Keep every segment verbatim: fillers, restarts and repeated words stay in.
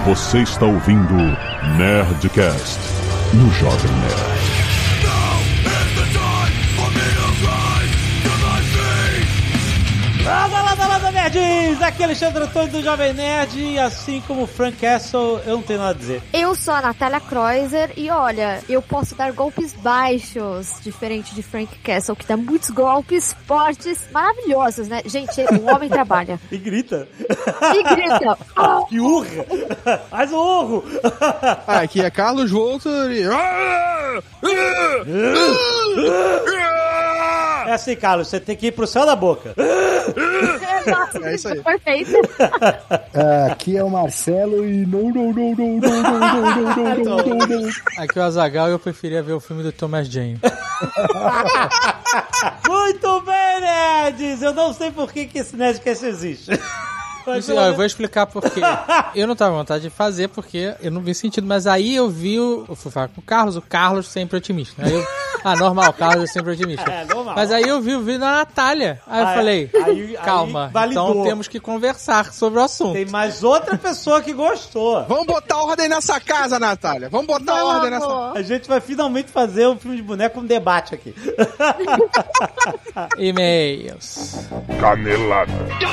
Você está ouvindo Nerdcast no Jovem Nerd. Lada, lada, lada, nerds! Aqui é Alexandre Antônio do Jovem Nerd e assim como o Frank Castle, eu não tenho nada a dizer. Eu sou a Natália Kreuzer e olha, eu posso dar golpes baixos, diferente de Frank Castle, que dá muitos golpes fortes, maravilhosos, né? Gente, o homem trabalha. E grita. E grita. E urra. Faz o urro. Ah, aqui é Carlos Voltor e... É assim, Carlos, você tem que ir pro céu da boca. Nossa, é isso aí. Perfeito. Ah, aqui é o Marcelo e não, não, não, não, não, não, não, não, não, não, não. Aqui é o Azaghal e eu preferia ver o filme do Thomas Jane. Muito bem, nerds! Eu não sei por que, que esse Nerdcast existe. Mas, ó, eu vou explicar por quê. Eu não tava com vontade de fazer porque eu não vi sentido, mas aí eu vi o... Eu fui falar com o Carlos, o Carlos sempre otimista. Aí eu, ah, normal, o Carlos é sempre otimista. É, normal. Mas aí eu vi o vídeo da Natália. Aí eu Ah, falei, aí- calma, aí validou. então temos que conversar sobre o assunto. Tem mais outra pessoa que gostou. Vamos botar ordem nessa casa, Natália. Vamos botar Não, ordem nessa... amor. A gente vai finalmente fazer um filme de boneco com debate aqui. E-mails. Canelada.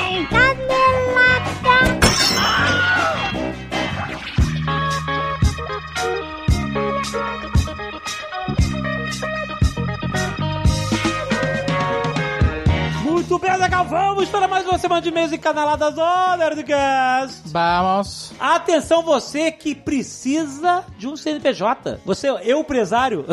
Muito bem, legal, vamos para mais uma semana de e-mails e canaladas do Nerdcast. Vamos. Atenção você que precisa de um C N P J. Você, eu, empresário...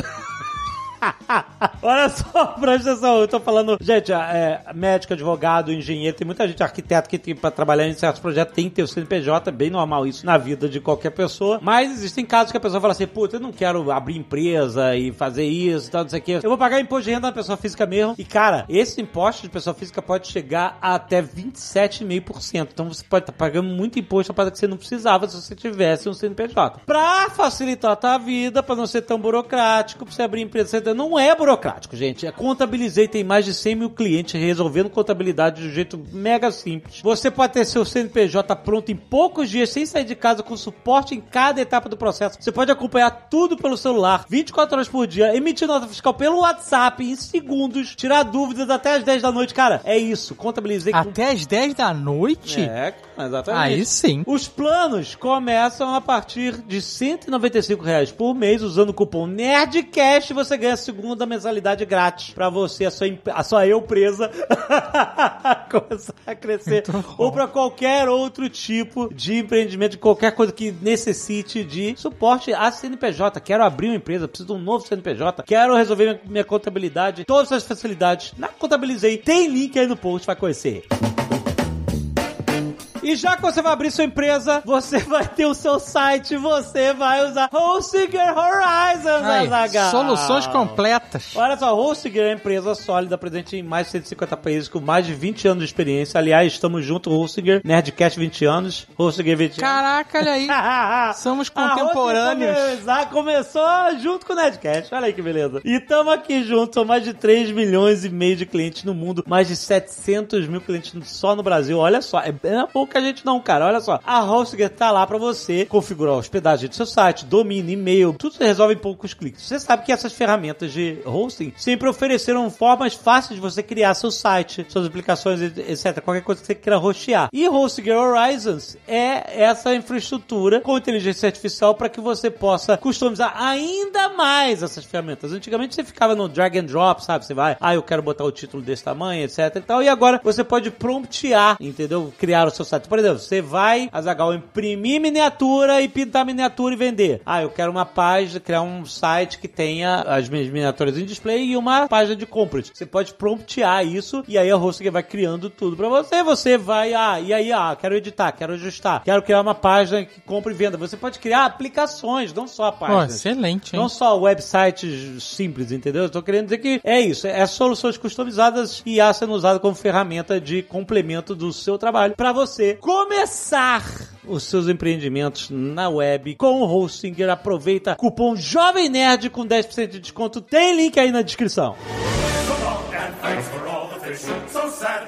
Olha só, presta atenção, eu tô falando, gente, é, médico, advogado, engenheiro, tem muita gente, arquiteto que tem pra trabalhar em certos projetos, tem que ter o C N P J, é bem normal isso na vida de qualquer pessoa, mas existem casos que a pessoa fala assim, puta, eu não quero abrir empresa e fazer isso e tal, não sei o que, eu vou pagar imposto de renda na pessoa física mesmo, e cara, esse imposto de pessoa física pode chegar a até vinte e sete vírgula cinco por cento, então você pode estar tá pagando muito imposto para que você não precisava se você tivesse um C N P J. Pra facilitar a tua vida, pra não ser tão burocrático, pra você abrir empresa, você não é burocrático, gente. A Contabilizei tem mais de cem mil clientes resolvendo contabilidade de um jeito mega simples. Você pode ter seu C N P J pronto em poucos dias, sem sair de casa, com suporte em cada etapa do processo. Você pode acompanhar tudo pelo celular, vinte e quatro horas por dia, emitir nota fiscal pelo WhatsApp em segundos, tirar dúvidas até as dez da noite. Cara, é isso. Contabilizei... Até às dez da noite? É, exatamente. Aí sim. Os planos começam a partir de cento e noventa e cinco reais por mês. Usando o cupom NERDCAST, você ganha a segunda mensalidade grátis pra você, a sua, a sua eu presa começar a crescer. Ou pra qualquer outro tipo de empreendimento, de qualquer coisa que necessite de suporte a C N P J. Quero abrir uma empresa, preciso de um novo C N P J, quero resolver minha, minha contabilidade, todas as facilidades. Na Contabilizei, tem link aí no post, vai conhecer. E já que você vai abrir sua empresa, você vai ter o seu site, você vai usar Hostinger Horizons, Aí, Azaghal. soluções completas. Olha só, Hostinger é uma empresa sólida, presente em mais de cento e cinquenta países, com mais de vinte anos de experiência. Aliás, estamos juntos, Hostinger, Nerdcast vinte anos, Hostinger vinte anos. Caraca, olha aí. Somos contemporâneos. A Hostinger começou junto com o Nerdcast, olha aí que beleza. E estamos aqui juntos, são mais de três milhões e meio de clientes no mundo, mais de setecentos mil clientes só no Brasil. Olha só, é bem pouco a gente não, cara. Olha só, a Hostinger tá lá pra você configurar a hospedagem do seu site, domínio, e-mail, tudo se resolve em poucos cliques. Você sabe que essas ferramentas de hosting sempre ofereceram formas fáceis de você criar seu site, suas aplicações, etcétera. Qualquer coisa que você queira hostear. E Hostinger Horizons é essa infraestrutura com inteligência artificial para que você possa customizar ainda mais essas ferramentas. Antigamente você ficava no drag and drop, sabe? Você vai, ah, eu quero botar o título desse tamanho, etc e tal. E agora você pode promptear, entendeu? Criar o seu site. Por exemplo, você vai, Azaghal, imprimir miniatura e pintar miniatura e vender. Ah, eu quero uma página, criar um site que tenha as minhas miniaturas em display e uma página de compras. Você pode promptear isso e aí a Hostinger vai criando tudo pra você. Você vai, ah, e aí, ah, quero editar, quero ajustar, quero criar uma página que compra e venda. Você pode criar aplicações, não só páginas. Pô, excelente, hein? Não só websites simples, entendeu? Eu tô querendo dizer que é isso, é soluções customizadas e I A sendo usada como ferramenta de complemento do seu trabalho pra você começar os seus empreendimentos na web com o Hostinger. Aproveita cupom Jovem Nerd com dez por cento de desconto. Tem link aí na descrição. So long and thanks for all the fish. So sad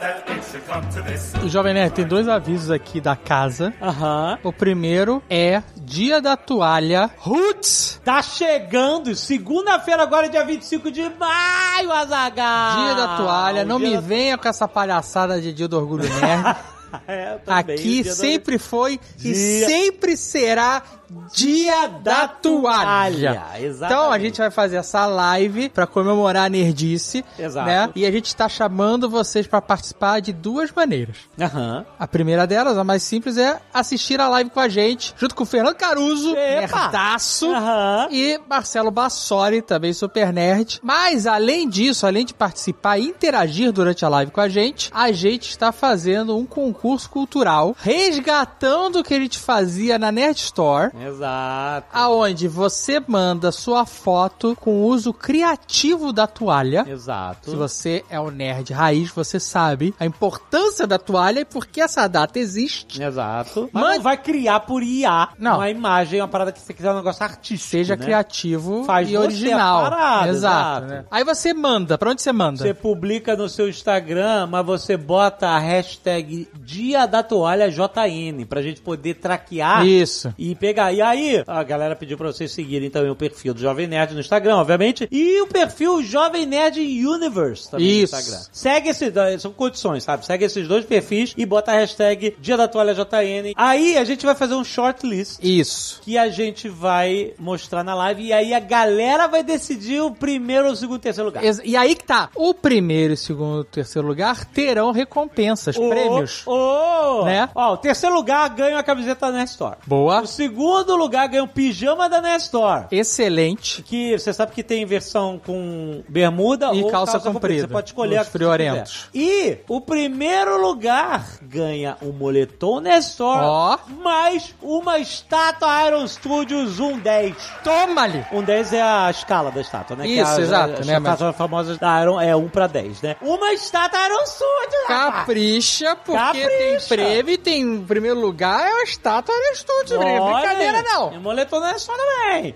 O Jovem Nerd tem dois avisos aqui da casa. Aham. O primeiro é Dia da Toalha Roots. Tá chegando, segunda-feira agora, dia vinte e cinco de maio, Azaghal. Dia da Toalha. Não Dia me da... venha com essa palhaçada de Dia do Orgulho Nerd. É, também, aqui sempre do... foi dia... e sempre será Dia da Toalha. Exatamente. Então a gente vai fazer essa live pra comemorar a nerdice. Exato. Né? E a gente tá chamando vocês pra participar de duas maneiras. Aham. A primeira delas, a mais simples, é assistir a live com a gente, junto com o Fernando Caruso, nerdaço, Aham. e Marcelo Bassoli, também super nerd. Mas, além disso, além de participar e interagir durante a live com a gente, a gente está fazendo um concurso cultural, resgatando o que a gente fazia na Nerd Store. Exato. Aonde você manda sua foto com o uso criativo da toalha. Exato. Se você é um nerd raiz, você sabe a importância da toalha e por que essa data existe. Exato. Mas Man... não vai criar por I A não. uma imagem, uma parada que você quiser um negócio artístico. Seja né? criativo Faz e original. A parada, exato. exato. Né? Aí você manda. Pra onde você manda? Você publica no seu Instagram, mas você bota a hashtag Dia da Toalha J N pra gente poder traquear. Isso. E pegar. E aí, a galera pediu pra vocês seguirem também o perfil do Jovem Nerd no Instagram, obviamente, e o perfil Jovem Nerd Universe também Isso. no Instagram. Segue esses, são condições, sabe? Segue esses dois perfis e bota a hashtag Dia da Toalha J N. Aí a gente vai fazer um shortlist. Isso. Que a gente vai mostrar na live e aí a galera vai decidir o primeiro, o segundo e o terceiro lugar. E aí que tá. O primeiro, o segundo e o terceiro lugar terão recompensas, oh, prêmios. Oh, né? Ó, o terceiro lugar ganha a camiseta da Nerd Store. Boa. O segundo lugar ganha o pijama da Nerd Store. Excelente. Que você sabe que tem versão com bermuda e ou calça, calça comprida. comprida. Você pode escolher os a que friorentos. E o primeiro lugar ganha o moletom Nerd Store, ó, mais uma estátua Iron Studios um dez. Toma-lhe! um dez é a escala da estátua, né? Isso, que é a, exato. As né, estátuas mas... famosas da Iron é um pra dez, né? Uma estátua Iron Studios, Capricha, porque Capricha. tem prêmio e tem em primeiro lugar é uma estátua Iron Studios. Não é brincadeira, não. E o moletom não é só também.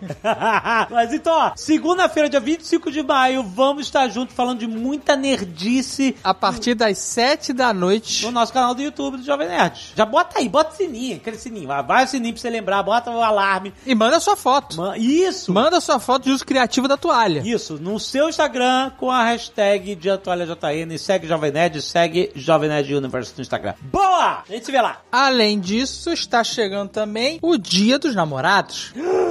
Mas então, ó, segunda-feira, dia vinte e cinco de maio, vamos estar juntos falando de muita nerdice. A partir das sete da noite. No nosso canal do YouTube do Jovem Nerd. Já bota aí, bota o sininho, aquele sininho. Vai o sininho pra você lembrar, bota o alarme. E manda sua foto. Man, isso. Manda sua foto de uso criativo da toalha. Isso, no seu Instagram com a hashtag Dia da Toalha J N. Segue Jovem Nerd, segue Jovem Nerd Universe no Instagram. Boa! A gente se vê lá. Além disso, está chegando também o Dia dos Namorados.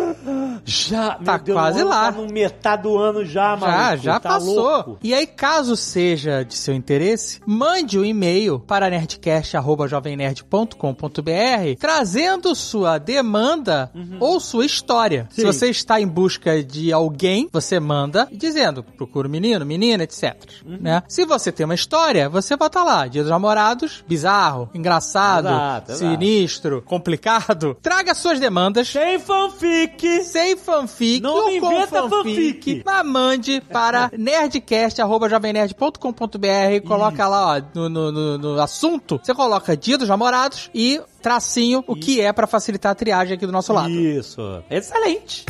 Já, tá Deus, quase lá. Tá no metade do ano já, mano. Já, já tá passou. Louco. E aí, caso seja de seu interesse, mande um e-mail para nerdcast arroba jovem nerd ponto com ponto b r trazendo sua demanda uhum. ou sua história. Sim. Se você está em busca de alguém, você manda dizendo, procura menino, menina, etcétera. Uhum. Né? Se você tem uma história, você bota lá, Dia dos Namorados, bizarro, engraçado, exato, sinistro, exato. complicado. Traga suas demandas. Sem fanfic. Sem fanfic. Não ou me com inventa fanfic. fanfic. Mas mande para nerdcast arroba jovem nerd ponto com ponto b r. Coloca Isso. lá, ó, no, no, no, no assunto. Você coloca Dia dos Namorados e tracinho, Isso. o que é para facilitar a triagem aqui do nosso lado. Isso. Excelente.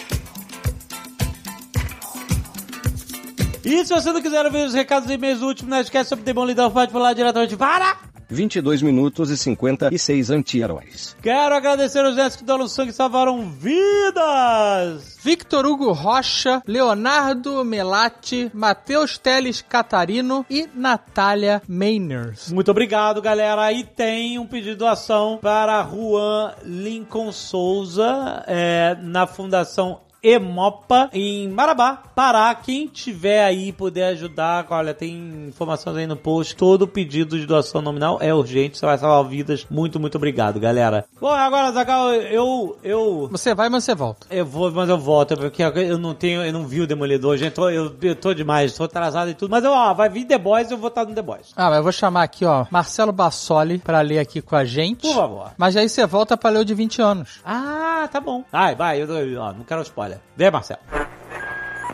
E se você não quiser ouvir os recados e e-mails do último Nerdcast sobre Demolidor, pode pular diretamente para... vinte e dois minutos e cinquenta e seis anti-heróis. Quero agradecer aos nerds que doaram sangue e salvaram vidas! Victor Hugo Rocha, Leonardo Melati, Matheus Teles Catarino e Natália Mainers. Muito obrigado, galera. Aí tem um pedido de doação para Juan Lincoln Souza, é, na Fundação Emopa, em Marabá, Pará. Quem tiver aí e puder ajudar, olha, tem informações aí no post. Todo pedido de doação nominal é urgente, você vai salvar vidas. Muito, muito obrigado, galera. Bom, agora, Azaghal, eu, eu... Você vai, mas você volta. Eu vou, mas eu volto, porque eu não tenho, eu não vi o Demolidor, gente. Eu, eu, eu tô demais, tô atrasado e tudo. Mas, eu, ó, vai vir The Boys, eu vou estar no The Boys. Ah, mas eu vou chamar aqui, ó, Marcelo Bassoli pra ler aqui com a gente. Por favor. Mas aí você volta pra ler o de vinte anos. Ah, tá bom. Vai, vai, eu, eu, ó, não quero spoiler. Vem, Marcelo.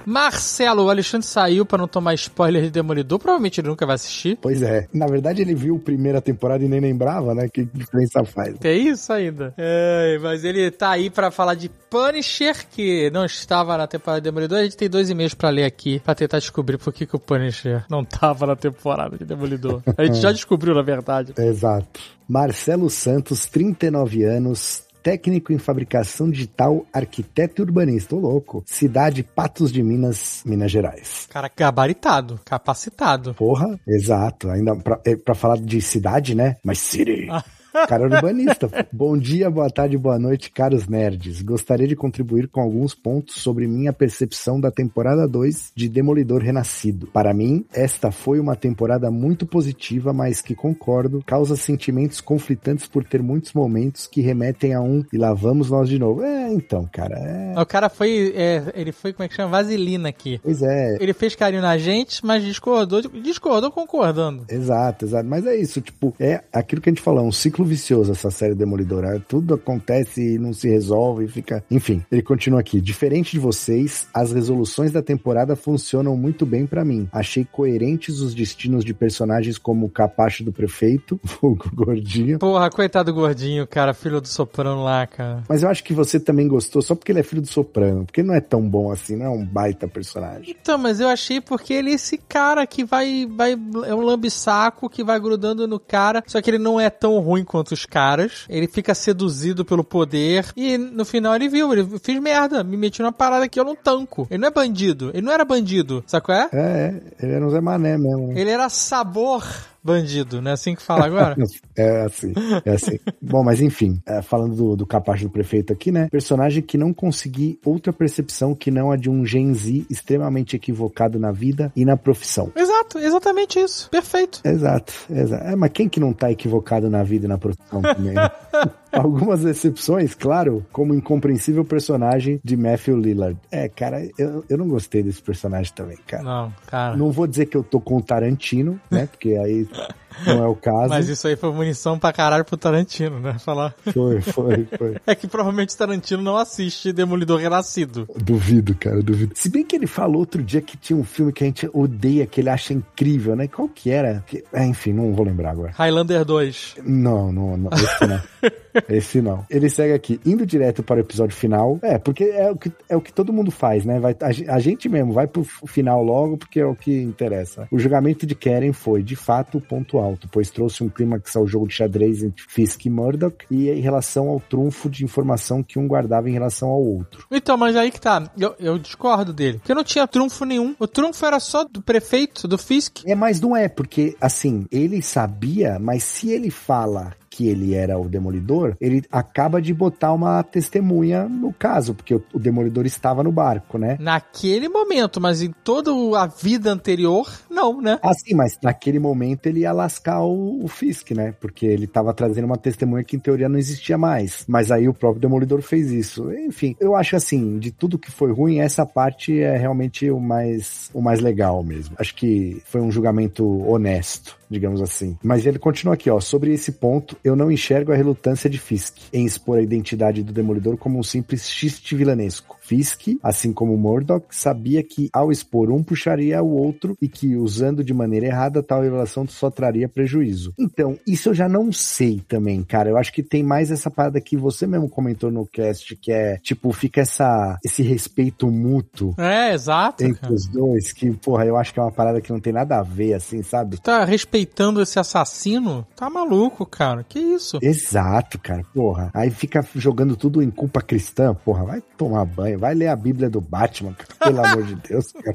Marcelo, o Alexandre saiu pra não tomar spoiler de Demolidor. Provavelmente ele nunca vai assistir. Pois é. Na verdade, ele viu a primeira temporada e nem lembrava, né? Que diferença faz. É isso ainda. É, mas ele tá aí pra falar de Punisher, que não estava na temporada de Demolidor. A gente tem dois e-mails pra ler aqui, pra tentar descobrir por que, que o Punisher não tava na temporada de Demolidor. A gente já descobriu, na verdade. Exato. Marcelo Santos, trinta e nove anos, técnico em fabricação digital, arquiteto e urbanista. Ô, louco. Cidade Patos de Minas, Minas Gerais. Cara gabaritado, capacitado. Porra, exato. Ainda pra, é, pra falar de cidade, né? Mas city. Cara urbanista. Bom dia, boa tarde, boa noite, caros nerds. Gostaria de contribuir com alguns pontos sobre minha percepção da temporada dois de Demolidor Renascido. Para mim, esta foi uma temporada muito positiva, mas que concordo, causa sentimentos conflitantes por ter muitos momentos que remetem a um e lá vamos nós de novo. É, então, cara, é... O cara foi, é, ele foi, como é que chama? Vaselina aqui. Pois é. Ele fez carinho na gente, mas discordou, discordou concordando. Exato, exato. Mas é isso, tipo, é aquilo que a gente falou, um ciclo vicioso essa série Demolidor. Tudo acontece e não se resolve e fica... Enfim, ele continua aqui. Diferente de vocês, as resoluções da temporada funcionam muito bem pra mim. Achei coerentes os destinos de personagens como o capacho do prefeito, o gordinho. Porra, coitado do gordinho, cara, filho do Soprano lá, cara. Mas eu acho que você também gostou só porque ele é filho do Soprano, porque ele não é tão bom assim, não é um baita personagem. Então, mas eu achei porque ele é esse cara que vai, vai é um lambisaco que vai grudando no cara, só que ele não é tão ruim quanto os caras, ele fica seduzido pelo poder e no final ele viu, ele fez merda, me meti numa parada que eu não tanco. Ele não é bandido, ele não era bandido, sabe qual é? É, ele era um Zé Mané mesmo. Né? Ele era sabor bandido, não é assim que fala agora? É assim, é assim. Bom, mas enfim, é, falando do, do capacho do prefeito aqui, né? Personagem que não consegui outra percepção que não a de um Gen Z extremamente equivocado na vida e na profissão. Exato, exatamente isso. Perfeito. Exato, exato. É, mas quem que não tá equivocado na vida e na profissão também? Algumas exceções, claro, como o incompreensível personagem de Matthew Lillard. É, cara, eu, eu não gostei desse personagem também, cara. Não, cara. Não vou dizer que eu tô com o Tarantino, né? Porque aí não é o caso. Mas isso aí foi munição pra caralho pro Tarantino, né? Falar. Foi, foi, foi. É que provavelmente o Tarantino não assiste Demolidor Renascido. Duvido, cara, duvido. Se bem que ele falou outro dia que tinha um filme que a gente odeia, que ele acha incrível, né? Qual que era? Que... É, enfim, não vou lembrar agora. Highlander dois. Não, não, não. Esse não. Esse não. Ele segue aqui, indo direto para o episódio final. É, porque é o que, é o que todo mundo faz, né? Vai, a, a gente mesmo vai pro final logo, porque é o que interessa. O julgamento de Karen foi, de fato, o ponto alto, pois trouxe um clímax ao jogo de xadrez entre Fisk e Murdoch e em relação ao trunfo de informação que um guardava em relação ao outro. Então, mas aí que tá. Eu, eu discordo dele. Porque não tinha trunfo nenhum. O trunfo era só do prefeito, do Fisk. É, mas não é, porque, assim, ele sabia, mas se ele fala que ele era o Demolidor, ele acaba de botar uma testemunha no caso, porque o, o Demolidor estava no barco, né? Naquele momento, mas em toda a vida anterior, não, né? Ah, sim, mas naquele momento ele ia lascar o, o Fisk, né? Porque ele estava trazendo uma testemunha que em teoria não existia mais. Mas aí o próprio Demolidor fez isso. Enfim, eu acho assim, de tudo que foi ruim, essa parte é realmente o mais, o mais legal mesmo. Acho que foi um julgamento honesto, digamos assim. Mas ele continua aqui, ó, sobre esse ponto, eu não enxergo a relutância de Fisk em expor a identidade do Demolidor como um simples xiste vilanesco. Fisk, assim como Murdoch, sabia que ao expor um puxaria o outro e que, usando de maneira errada, tal revelação só traria prejuízo. Então, isso eu já não sei também, cara. Eu acho que tem mais essa parada que você mesmo comentou no cast, que é, tipo, fica essa, esse respeito mútuo. É, exato. Entre cara. os dois, que, porra, eu acho que é uma parada que não tem nada a ver, assim, sabe? Tá respeitando esse assassino? Tá maluco, cara. Que isso? Exato, cara. Porra. Aí fica jogando tudo em culpa cristã, porra. Vai tomar banho. Vai ler a Bíblia do Batman, cara. Pelo amor de Deus, cara.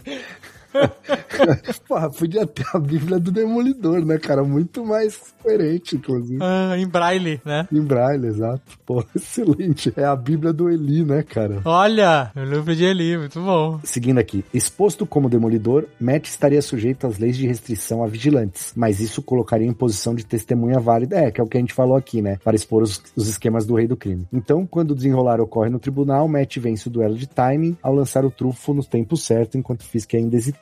Porra, podia ter a Bíblia do Demolidor, né, cara? Muito mais coerente, inclusive. Ah, em braille, né? Em braille, exato. Pô, excelente. É a Bíblia do Eli, né, cara? Olha, o livro de Eli, muito bom. Seguindo aqui. Exposto como Demolidor, Matt estaria sujeito às leis de restrição a vigilantes, mas isso colocaria em posição de testemunha válida, é, que é o que a gente falou aqui, né, para expor os, os esquemas do rei do crime. Então, quando o desenrolar ocorre no tribunal, Matt vence o duelo de timing ao lançar o trunfo no tempo certo, enquanto Fisk ainda hesitava.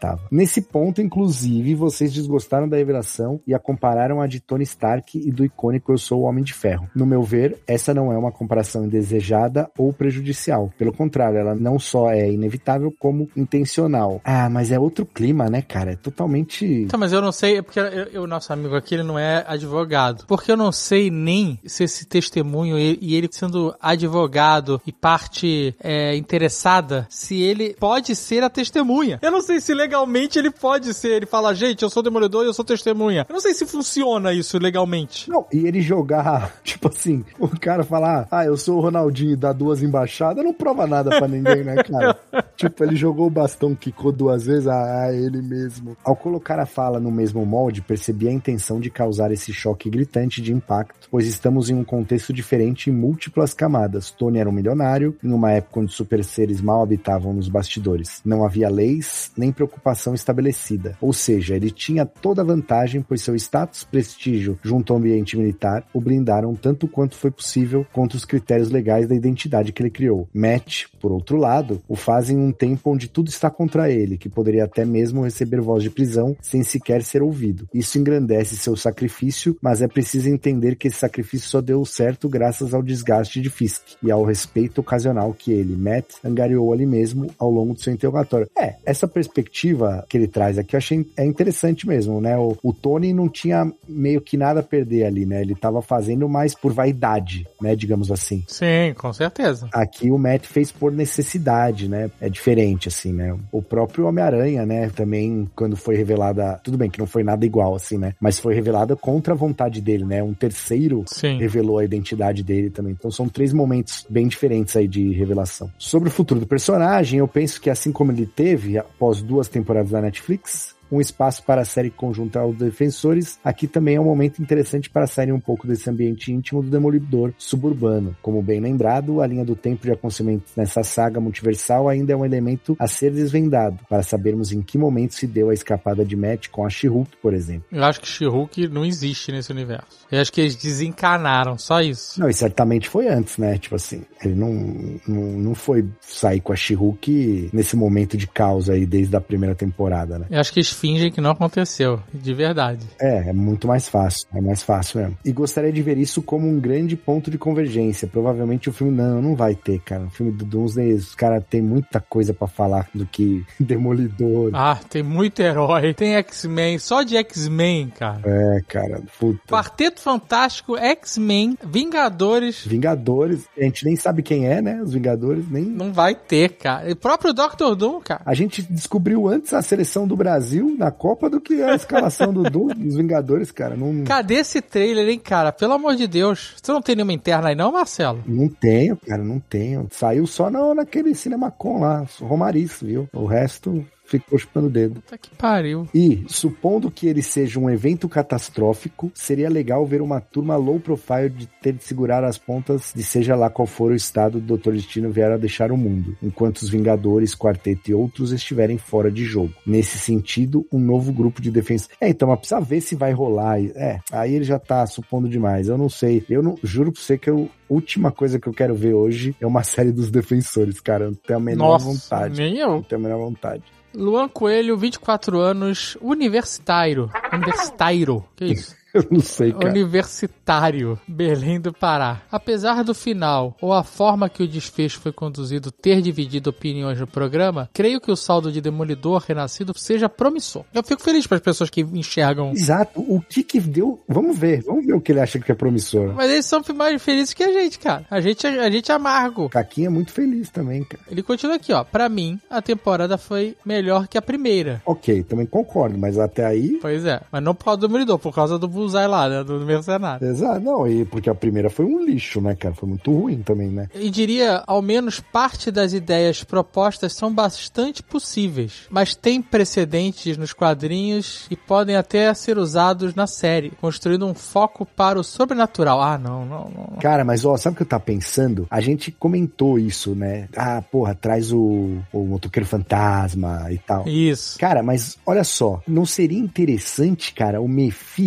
estava. Nesse ponto, inclusive, vocês desgostaram da revelação e a compararam a de Tony Stark e do icônico Eu Sou o Homem de Ferro. No meu ver, essa não é uma comparação indesejada ou prejudicial. Pelo contrário, ela não só é inevitável, como intencional. Ah, mas é outro clima, né, cara? É totalmente... Então, mas eu não sei, porque o nosso amigo aqui, ele não é advogado. Porque eu não sei nem se esse testemunho e, e ele sendo advogado e parte é, interessada, se ele pode ser a testemunha. Eu não sei se legalmente ele pode ser. Ele fala, gente, eu sou demolidor e eu sou testemunha. Eu não sei se funciona isso legalmente. Não, e ele jogar, tipo assim, o cara falar, ah, eu sou o Ronaldinho e dá duas embaixadas, não prova nada pra ninguém, né, cara? Tipo, ele jogou o bastão, quicou duas vezes, ah, ele mesmo. Ao colocar a fala no mesmo molde, percebi a intenção de causar esse choque gritante de impacto, pois estamos em um contexto diferente em múltiplas camadas. Tony era um milionário, em uma época onde super seres mal habitavam nos bastidores. Não havia leis, nem preocupação estabelecida. Ou seja, ele tinha toda a vantagem, pois seu status, prestígio junto ao ambiente militar o blindaram tanto quanto foi possível contra os critérios legais da identidade que ele criou. Matt, por outro lado, o faz em um tempo onde tudo está contra ele, que poderia até mesmo receber voz de prisão sem sequer ser ouvido. Isso engrandece seu sacrifício, mas é preciso entender que esse sacrifício só deu certo graças ao desgaste de Fisk e ao respeito ocasional que ele, Matt, angariou ali mesmo ao longo do seu interrogatório. É, essa perspectiva que ele traz aqui eu achei é interessante mesmo, né? O, o Tony não tinha meio que nada a perder ali, né? Ele tava fazendo mais por vaidade, né? Digamos assim. Sim, com certeza. Aqui o Matt fez por necessidade, né? É diferente, assim, né? O próprio Homem-Aranha, né? Também, quando foi revelada... Tudo bem que não foi nada igual, assim, né? Mas foi revelada contra a vontade dele, né? Um terceiro Sim. revelou a identidade dele também. Então são três momentos bem diferentes aí de revelação. Sobre o futuro do personagem, eu penso que assim como ele teve, após duas temporadas da Netflix, um espaço para a série conjunta aos Defensores, aqui também é um momento interessante para sair um pouco desse ambiente íntimo do Demolidor suburbano. Como bem lembrado, a linha do tempo de acontecimentos nessa saga multiversal ainda é um elemento a ser desvendado, para sabermos em que momento se deu a escapada de Matt com a She-Hulk, por exemplo. Eu acho que She-Hulk não existe nesse universo. Eu acho que eles desencanaram, só isso. Não, e certamente foi antes, né? Tipo assim, ele não, não, não foi sair com a She-Hulk nesse momento de caos aí desde a primeira temporada, né? Eu acho que eles fingem que não aconteceu, de verdade. É, é muito mais fácil, é mais fácil mesmo. E gostaria de ver isso como um grande ponto de convergência. Provavelmente o filme não, não vai ter, cara. O filme do Doomsday, os caras tem muita coisa pra falar do que Demolidor. Ah, tem muito herói. Tem X-Men, só de X-Men, cara. É, cara, puta. Quarteto Fantástico, X-Men, Vingadores. Vingadores, a gente nem sabe quem é, né? Os Vingadores, nem... Não vai ter, cara. E o próprio doutor Doom, cara. A gente descobriu antes a seleção do Brasil na Copa do que a escalação do, do, dos Vingadores, cara. Não... Cadê esse trailer, hein, cara? Pelo amor de Deus. Você não tem nenhuma interna aí não, Marcelo? Não tenho, cara, não tenho. Saiu só no, naquele Cinemacon lá, Romariz, viu? O resto... ficou chupando o dedo. Puta que pariu. E, supondo que ele seja um evento catastrófico, seria legal ver uma turma low profile de ter de segurar as pontas de seja lá qual for o estado do doutor Destino vier a deixar o mundo, enquanto os Vingadores, Quarteto e outros estiverem fora de jogo. Nesse sentido, um novo grupo de defesa... É, então, mas precisa ver se vai rolar. É, aí ele já tá supondo demais. Eu não sei. Eu não juro pra você que eu... última coisa que eu quero ver hoje é uma série dos Defensores, cara. Eu não tenho a menor Nossa, vontade. Nem eu. Não tenho a menor vontade. Luan Coelho, vinte e quatro anos, universitário. Universitário, que isso? Eu não sei, cara. Universitário, Belém do Pará. Apesar do final, ou a forma que o desfecho foi conduzido ter dividido opiniões no programa, creio que o saldo de Demolidor Renascido seja promissor. Eu fico feliz para as pessoas que enxergam. Exato. O que que deu... Vamos ver. Vamos ver o que ele acha que é promissor. Mas eles são mais felizes que a gente, cara. A gente, a gente é amargo. O Caquinha é muito feliz também, cara. Ele continua aqui, ó. Pra mim, a temporada foi melhor que a primeira. Ok, também concordo, mas até aí... Pois é. Mas não por causa do Demolidor, por causa do Bullseye lá, né? Do mercenário. Exato, não, e porque a primeira foi um lixo, né, cara? Foi muito ruim também, né? E diria, ao menos parte das ideias propostas são bastante possíveis, mas tem precedentes nos quadrinhos e podem até ser usados na série, construindo um foco para o sobrenatural. Ah, não, não, não. Cara, mas ó, sabe o que eu tava pensando? A gente comentou isso, né? Ah, porra, traz o, o motoqueiro fantasma e tal. Isso. Cara, mas olha só, não seria interessante, cara, o Mephisto, agora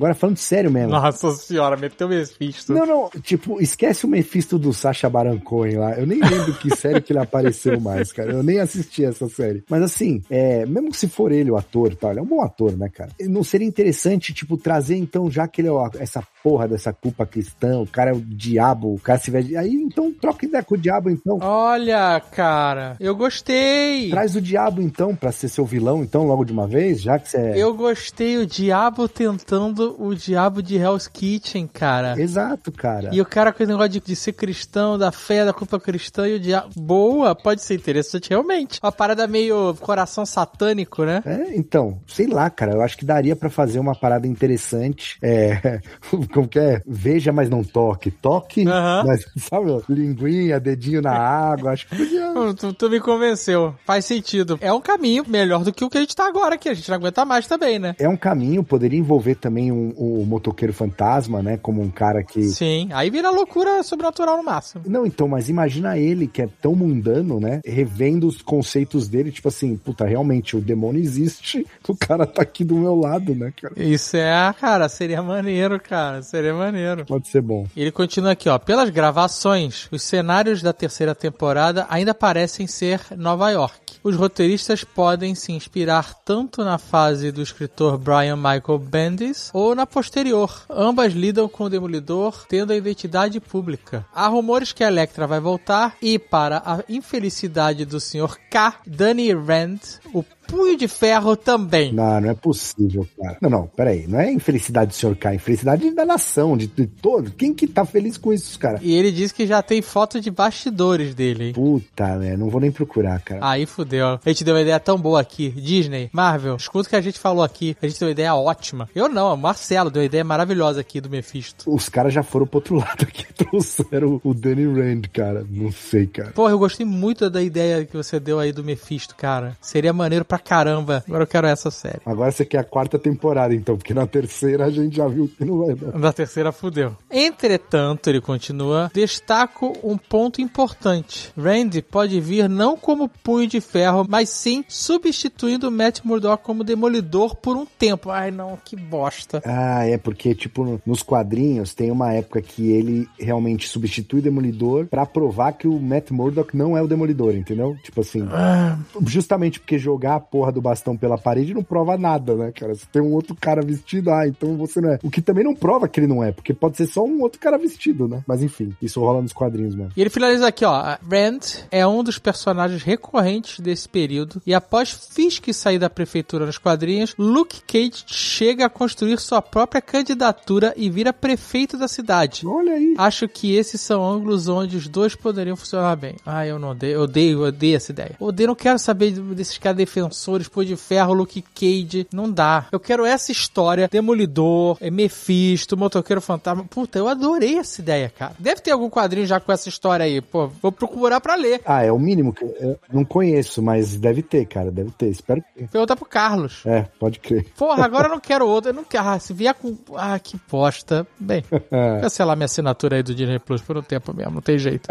agora falando sério mesmo. Nossa senhora, meteu o Mephisto. Não, não, tipo, esquece o Mephisto do Sacha Baron Cohen lá. Eu nem lembro que série que ele apareceu mais, cara. Eu nem assisti essa série. Mas assim, é, mesmo se for ele o ator, tá, ele é um bom ator, né, cara? Não seria interessante, tipo, trazer então, já que ele é essa porra dessa culpa cristã, o cara é o diabo, o cara se vê... Aí, então, troca ideia com o diabo, então. Olha, cara, eu gostei. Traz o diabo, então, pra ser seu vilão, então, logo de uma vez, já que você é... Eu gostei, o diabo tentando o diabo de Hell's Kitchen, cara. Exato, cara. E o cara com esse negócio de, de ser cristão, da fé, da culpa cristã e o diabo... Boa, pode ser interessante, realmente. Uma parada meio coração satânico, né? É, então, sei lá, cara, eu acho que daria pra fazer uma parada interessante, é... Como que é? Veja, mas não toque. Toque, uhum. Mas, sabe, linguinha, dedinho na água, acho que podia... Tu, tu me convenceu. Faz sentido. É um caminho melhor do que o que a gente tá agora aqui. A gente não aguenta mais também, né? É um caminho, poderia envolver também um, um motoqueiro fantasma, né? Como um cara que... Sim, aí vira loucura sobrenatural no máximo. Não, então, mas imagina ele, que é tão mundano, né? Revendo os conceitos dele, tipo assim, puta, realmente, o demônio existe, o cara tá aqui do meu lado, né, cara? Isso é, cara, seria maneiro, cara, seria maneiro. Pode ser bom. Ele continua aqui, ó, pelas gravações, os cenários da terceira temporada ainda parecem ser Nova York. Os roteiristas podem se inspirar tanto na fase do escritor Brian Michael Bendis ou na posterior. Ambas lidam com o Demolidor tendo a identidade pública. Há rumores que a Elektra vai voltar e, para a infelicidade do senhor K, Danny Rand, o Punho de Ferro também. Não, não é possível, cara. Não, não, peraí. Não é infelicidade do senhor K, é infelicidade da nação, de, de todo. Quem que tá feliz com isso, cara? E ele diz que já tem foto de bastidores dele, hein? Puta, né? Não vou nem procurar, cara. Aí fudeu. A gente deu uma ideia tão boa aqui. Disney, Marvel, escuta o que a gente falou aqui. A gente deu uma ideia ótima. Eu não, o Marcelo deu uma ideia maravilhosa aqui do Mephisto. Os caras já foram pro outro lado aqui, trouxeram o Danny Rand, cara. Não sei, cara. Porra, eu gostei muito da ideia que você deu aí do Mephisto, cara. Seria maneiro pra caramba. Agora eu quero essa série. Agora você quer a quarta temporada, então, porque na terceira a gente já viu que não vai dar. Na terceira fudeu. Entretanto, ele continua, destaco um ponto importante. Randy pode vir não como Punho de Ferro, mas sim substituindo o Matt Murdock como Demolidor por um tempo. Ai, não, que bosta. Ah, é porque, tipo, nos quadrinhos tem uma época que ele realmente substitui o Demolidor pra provar que o Matt Murdock não é o Demolidor, entendeu? Tipo assim, ah. justamente porque jogar a porra do bastão pela parede não prova nada, né, cara? Se tem um outro cara vestido, ah, então você não é. O que também não prova que ele não é, porque pode ser só um outro cara vestido, né? Mas enfim, isso rola nos quadrinhos mesmo. E ele finaliza aqui, ó. Rand é um dos personagens recorrentes desse período e após Fisk sair da prefeitura nos quadrinhos, Luke Cage chega a construir sua própria candidatura e vira prefeito da cidade. Olha aí. Acho que esses são ângulos onde os dois poderiam funcionar bem. Ah, eu não odeio, eu odeio, eu odeio essa ideia. Eu odeio, não quero saber desses caras defensores, Punho de Ferro, Luke Cage, não dá. Eu quero essa história, Demolidor, Mephisto, Motoqueiro Fantasma. Puta, eu adorei essa ideia, cara. Deve ter algum quadrinho já com essa história aí. Pô, vou procurar pra ler. Ah, é o mínimo que eu não conheço, mas deve ter, cara, deve ter. Espero que... Pergunta pro Carlos. É, pode crer. Porra, agora eu não quero outro. Eu não quero. Ah, se vier com... Ah, que bosta. Bem, vou cancelar minha assinatura aí do Disney Plus por um tempo mesmo, não tem jeito.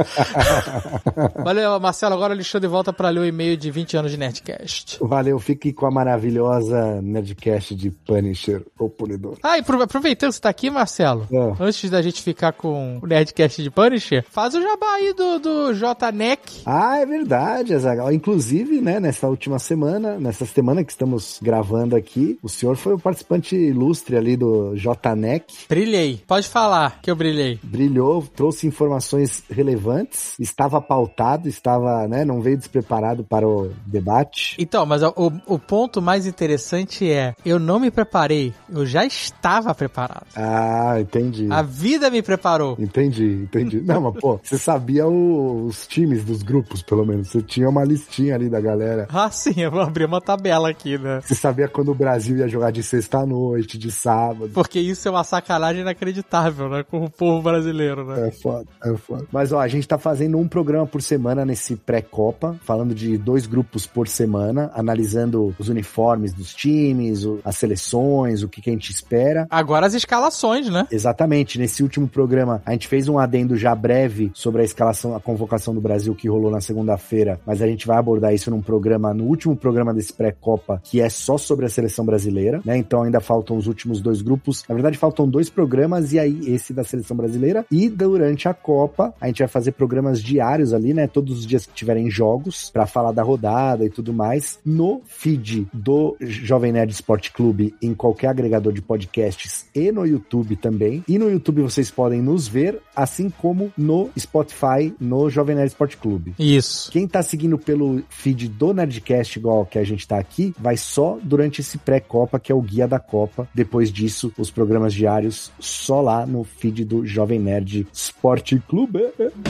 Valeu, Marcelo. Agora o Alexandre volta pra ler o e-mail de vinte anos de Nerdcast. Valeu, fique com a maravilhosa Nerdcast de Punisher, o Polidor. Ah, e aproveitando que você tá aqui, Marcelo, é. antes da gente ficar com o Nerdcast de Punisher, faz o jabá aí do, do J N E C. Ah, é verdade, Azaghal. Inclusive, né, nessa última semana, nessa semana que estamos gravando aqui, o senhor foi o participante ilustre ali do J N E C. Brilhei. Pode falar que eu brilhei. Brilhou, trouxe informações relevantes, estava pautado, estava, né, não veio despreparado para o debate. Então, mas o, o ponto mais interessante é, eu não me preparei, eu já estava preparado. Ah, entendi. A vida me preparou. Entendi, entendi. Não, mas pô, você sabia o, os times dos grupos, pelo menos. Você tinha uma listinha ali da galera. Ah, sim, eu vou abrir uma tabela aqui, né? Você sabia quando o Brasil ia jogar de sexta à noite, de sábado. Porque isso é uma sacanagem inacreditável, né? Com o povo brasileiro, né? É foda, é foda. Mas, ó, a gente tá fazendo um programa por semana nesse pré-Copa, falando de dois grupos por semana, analisando analisando os uniformes dos times, o, as seleções, o que, que a gente espera. Agora as escalações, né? Exatamente. Nesse último programa, a gente fez um adendo já breve sobre a escalação, a convocação do Brasil que rolou na segunda-feira, mas a gente vai abordar isso num programa, no último programa desse pré-Copa, que é só sobre a seleção brasileira, né? Então ainda faltam os últimos dois grupos. Na verdade, faltam dois programas, e aí esse da seleção brasileira. E durante a Copa, a gente vai fazer programas diários ali, né? Todos os dias que tiverem jogos, pra falar da rodada e tudo mais, no feed do Jovem Nerd Esporte Clube, em qualquer agregador de podcasts e no YouTube também. E no YouTube vocês podem nos ver, assim como no Spotify, no Jovem Nerd Esporte Clube. Isso. Quem tá seguindo pelo feed do Nerdcast, igual que a gente tá aqui, vai só durante esse pré-Copa, que é o guia da Copa. Depois disso, os programas diários só lá no feed do Jovem Nerd Esporte Clube.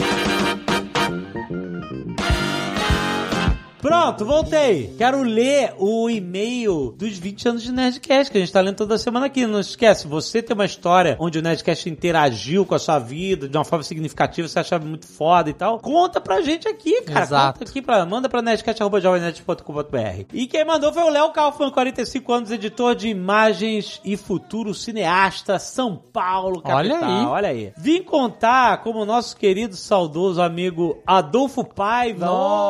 Pronto, voltei. Quero ler o e-mail dos vinte anos de Nerdcast, que a gente tá lendo toda semana aqui. Não esquece, você tem uma história onde o Nerdcast interagiu com a sua vida de uma forma significativa, você achava muito foda e tal, conta pra gente aqui, cara. Exato. Conta aqui pra, manda pra nerdcast arroba jovem nerd ponto com ponto b r. E quem mandou foi o Léo Kaufmann, quarenta e cinco anos, editor de imagens e futuro cineasta, São Paulo, capital. Olha aí. Olha aí. Vim contar como o nosso querido, saudoso amigo Adolfo Paiva.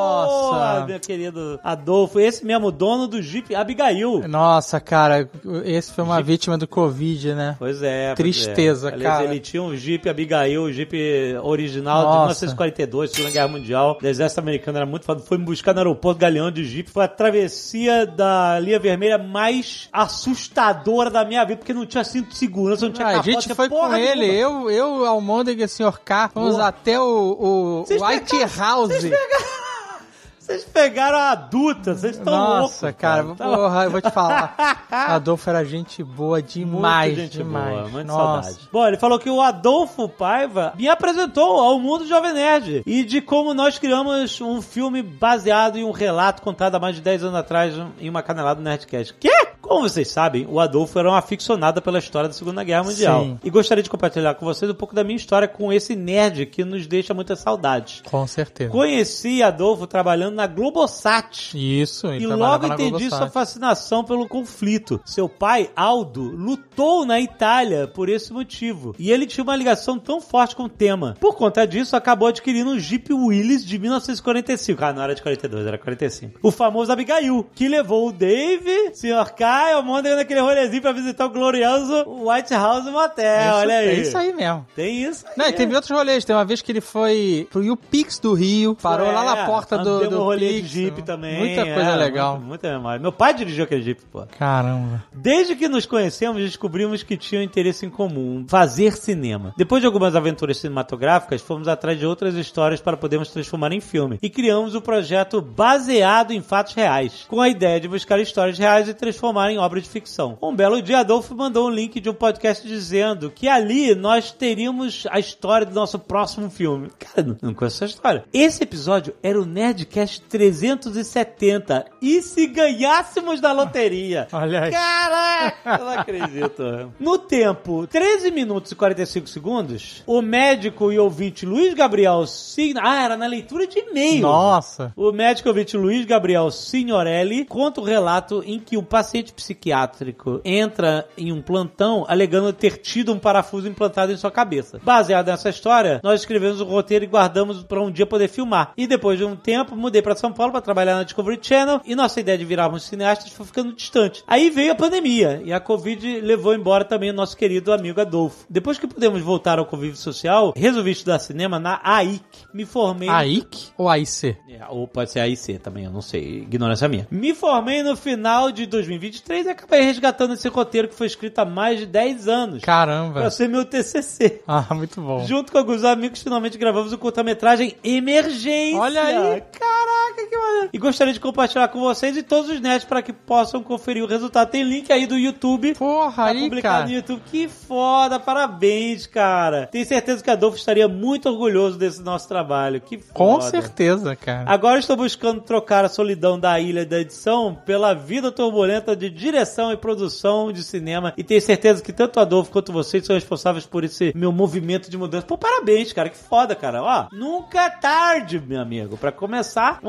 Nossa. Oh, meu querido Adolfo, esse mesmo dono do Jeep Abigail. Nossa, cara, esse foi uma Jeep. vítima do Covid, né? Pois é. Tristeza, pois é. Aliás, cara. ele tinha um Jeep Abigail, o Jeep original Nossa. de mil novecentos e quarenta e dois, Segunda Guerra Mundial. O exército americano era muito foda. Foi me buscar no aeroporto Galeão de Jeep. Foi a travessia da linha vermelha mais assustadora da minha vida, porque não tinha cinto de segurança, não tinha Ah, a capota, gente foi com porra ele, nenhuma. eu, eu, Almôndega e o senhor K, fomos Boa. até o, o Vocês White pegaram- House. Vocês pegaram... Vocês pegaram a adulta, vocês estão loucos. Nossa, cara, Tá porra, eu vou te falar. Adolfo era gente boa demais, Muito gente demais. boa, muito Nossa. saudade. Bom, ele falou que o Adolfo Paiva me apresentou ao mundo Jovem Nerd e de como nós criamos um filme baseado em um relato contado há mais de dez anos atrás em uma canelada do Nerdcast. Quê? Como vocês sabem, o Adolfo era um aficionado pela história da Segunda Guerra Mundial. Sim. E gostaria de compartilhar com vocês um pouco da minha história com esse nerd que nos deixa muita saudade. Com certeza. Conheci Adolfo trabalhando na Globosat. Isso, ele E trabalhava logo na entendi Globosat. sua fascinação pelo conflito. Seu pai, Aldo, lutou na Itália por esse motivo. E ele tinha uma ligação tão forte com o tema. Por conta disso, acabou adquirindo um Jeep Willys de mil novecentos e quarenta e cinco. Ah, não era de quarenta e dois, era quarenta e cinco. O famoso Abigail, que levou o Dave, senhor Kai, o Mônica naquele rolezinho pra visitar o glorioso White House Motel. Isso, Olha aí. É isso aí mesmo. Tem isso aí. Não, e teve outros rolês. Tem uma vez que ele foi pro U-Pix do Rio, parou lá na porta do, andemos do rolê Pix. de Jeep também. Muita coisa é, legal. Muita, muita memória. Meu pai dirigiu aquele Jeep, pô. Caramba. Desde que nos conhecemos, descobrimos que tinham interesse em comum, fazer cinema. Depois de algumas aventuras cinematográficas, fomos atrás de outras histórias para podermos transformar em filme. E criamos o projeto baseado em fatos reais, com a ideia de buscar histórias reais e transformar em obra de ficção. Um belo dia, Adolfo mandou um link de um podcast dizendo que ali nós teríamos a história do nosso próximo filme. Cara, não, não conheço essa história. Esse episódio era o Nerdcast trezentos e setenta. E se ganhássemos na loteria? Olha aí. Caraca, eu não acredito. No tempo, treze minutos e quarenta e cinco segundos, o médico e ouvinte Luiz Gabriel Sign... Ah, era na leitura de e-mail. Nossa. O médico e ouvinte Luiz Gabriel Signorelli conta o relato em que o paciente psiquiátrico entra em um plantão alegando ter tido um parafuso implantado em sua cabeça. Baseado nessa história, nós escrevemos o roteiro e guardamos para um dia poder filmar. E depois de um tempo, mudei para São Paulo para trabalhar na Discovery Channel e nossa ideia de virarmos cineastas foi ficando distante. Aí veio a pandemia e a Covid levou embora também o nosso querido amigo Adolfo. Depois que pudemos voltar ao convívio social, resolvi estudar cinema na A I C. Me formei... A I C ou A I C? É, ou pode ser A I C também, eu não sei. Ignorância minha. Me formei no final de dois mil e vinte e três e acabei resgatando esse roteiro que foi escrito há mais de dez anos. Caramba. Pra ser meu T C C. Ah, muito bom. Junto com alguns amigos, finalmente gravamos o curta-metragem Emergência. Olha aí. Caraca, que maneiro. E gostaria de compartilhar com vocês e todos os nerds para que possam conferir o resultado. Tem link aí do YouTube. Porra, Tá aí, publicado cara. no YouTube. Que foda, parabéns, cara. Tenho certeza que Adolfo estaria muito orgulhoso desse nosso trabalho. Que foda. Com certeza, cara. Agora estou buscando trocar a solidão da ilha da edição pela vida turbulenta de direção e produção de cinema. E tenho certeza que tanto Adolfo quanto vocês são responsáveis por esse meu movimento de mudança. Pô, parabéns, cara. Que foda, cara. Ó, nunca é tarde, meu amigo, pra começar uma parada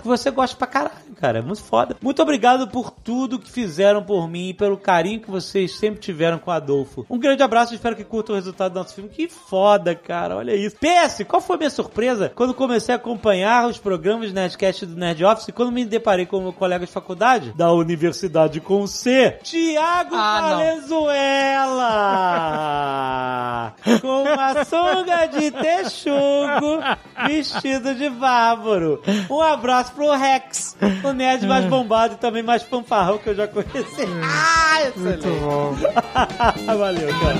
que você gosta pra caralho, cara. É muito foda. Muito obrigado por tudo que fizeram por mim e pelo carinho que vocês sempre tiveram com o Adolfo. Um grande abraço, espero que curtam o resultado do nosso filme. Que foda, cara. Olha isso. P S, qual foi a minha surpresa quando comecei a acompanhar os programas de Nerdcast do Nerd Office, quando me deparei com o meu colega de faculdade da Universidade com C, Tiago Ah, não. Valenzuela, com uma sunga de texugo vestido de bárbaro. Um abraço pro Rex, o nerd mais bombado e também mais fanfarrão que eu já conheci. Ah, excelente. Muito bom. Valeu, cara.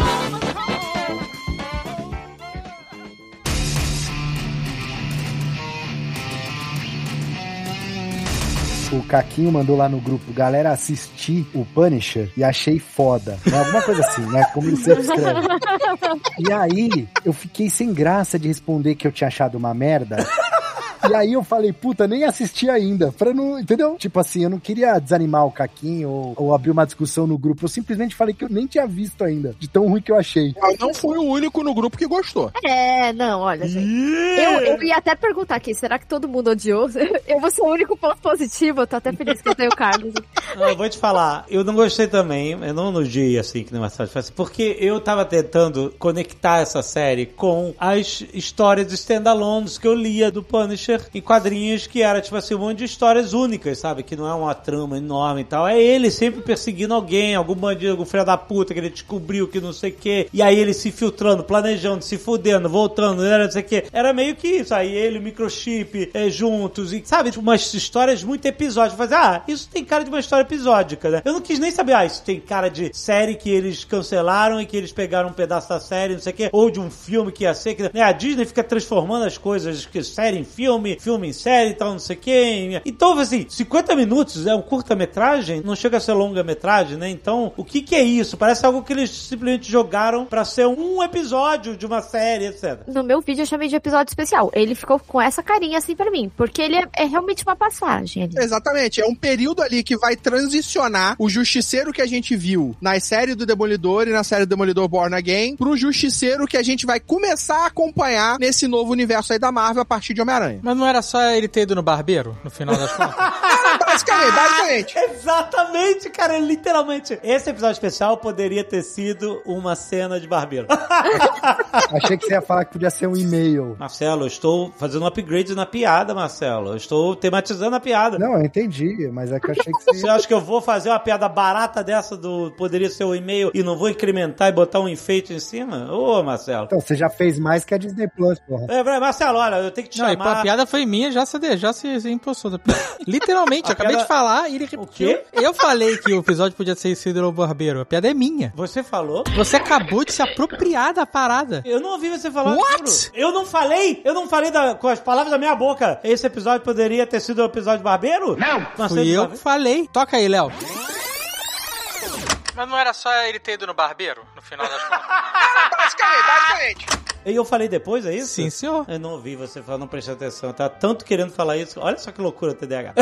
O Caquinho mandou lá no grupo, galera, assisti o Punisher e achei foda. Né? Alguma coisa assim, né? Como ele sempre escreve. E aí, eu fiquei sem graça de responder que eu tinha achado uma merda. E aí eu falei, puta, nem assisti ainda, pra não, entendeu? Tipo assim, eu não queria desanimar o Caquinho ou, ou abrir uma discussão no grupo, eu simplesmente falei que eu nem tinha visto ainda, de tão ruim que eu achei. Eu não fui o único no grupo que gostou. É, não, olha, gente. Eu, eu ia até perguntar aqui, será que todo mundo odiou? Eu vou ser o único ponto positivo, eu tô até feliz que eu tenho o Carlos. Não, eu vou te falar, eu não gostei também, eu não odiei assim, que nem mais tarde, porque eu tava tentando conectar essa série com as histórias standalones que eu lia do Punisher em quadrinhos, que era tipo assim, um monte de histórias únicas, sabe? Que não é uma trama enorme e tal. É ele sempre perseguindo alguém, algum bandido, algum filho da puta que ele descobriu que não sei o que. E aí ele se filtrando, planejando, se fudendo, voltando, não sei o que. Era meio que isso. Aí ele, o microchip, é, juntos, e sabe? Tipo, umas histórias muito episódicas. Fazer, ah, isso tem cara de uma história episódica, né? Eu não quis nem saber, ah, isso tem cara de série que eles cancelaram e que eles pegaram um pedaço da série, não sei o que. Ou de um filme que ia ser, que, né? A Disney fica transformando as coisas, que série em filme, filme em série e tal, não sei o que. Então, assim, cinquenta minutos é um curta-metragem, não chega a ser longa-metragem, né? Então, o que que é isso? Parece algo que eles simplesmente jogaram pra ser um episódio de uma série, etcétera. No meu vídeo eu chamei de episódio especial. Ele ficou com essa carinha assim pra mim, porque ele é, é realmente uma passagem ali. Exatamente, é um período ali que vai transicionar o Justiceiro que a gente viu nas séries do Demolidor e na série do Demolidor Born Again pro Justiceiro que a gente vai começar a acompanhar nesse novo universo aí da Marvel a partir de Homem-Aranha. Mas não era só ele ter ido no barbeiro, no final das contas? basicamente, basicamente. Exatamente, cara, literalmente. Esse episódio especial poderia ter sido uma cena de barbeiro. Achei que você ia falar que podia ser um e-mail. Marcelo, eu estou fazendo um upgrade na piada, Marcelo. Eu estou tematizando a piada. Não, eu entendi, mas é que eu achei que você... Você acha que eu vou fazer uma piada barata dessa do poderia ser um e-mail e não vou incrementar e botar um enfeite em cima? Ô, Marcelo. Então, você já fez mais que a Disney Plus, porra. É, Marcelo, olha, eu tenho que te Não, chamar... a piada foi minha, já se, já se, se impulsou da piada. Literalmente, eu acabei piada... de falar e ele repetiu. O quê? Eu falei que o episódio podia ser sido o barbeiro. A piada é minha. Você falou? Você acabou de se apropriar da parada. Eu não ouvi você falar. What? Juro. Eu não falei, eu não falei da, com as palavras da minha boca. Esse episódio poderia ter sido o episódio de barbeiro? Não. não Fui eu que falei. Toca aí, Léo. Mas não era só ele ter ido no barbeiro, no final das contas? basicamente, basicamente. E eu falei depois, é isso? Sim, senhor. Eu não ouvi você falar, não prestei atenção. Eu tava tanto querendo falar isso. Olha só que loucura o T D A H.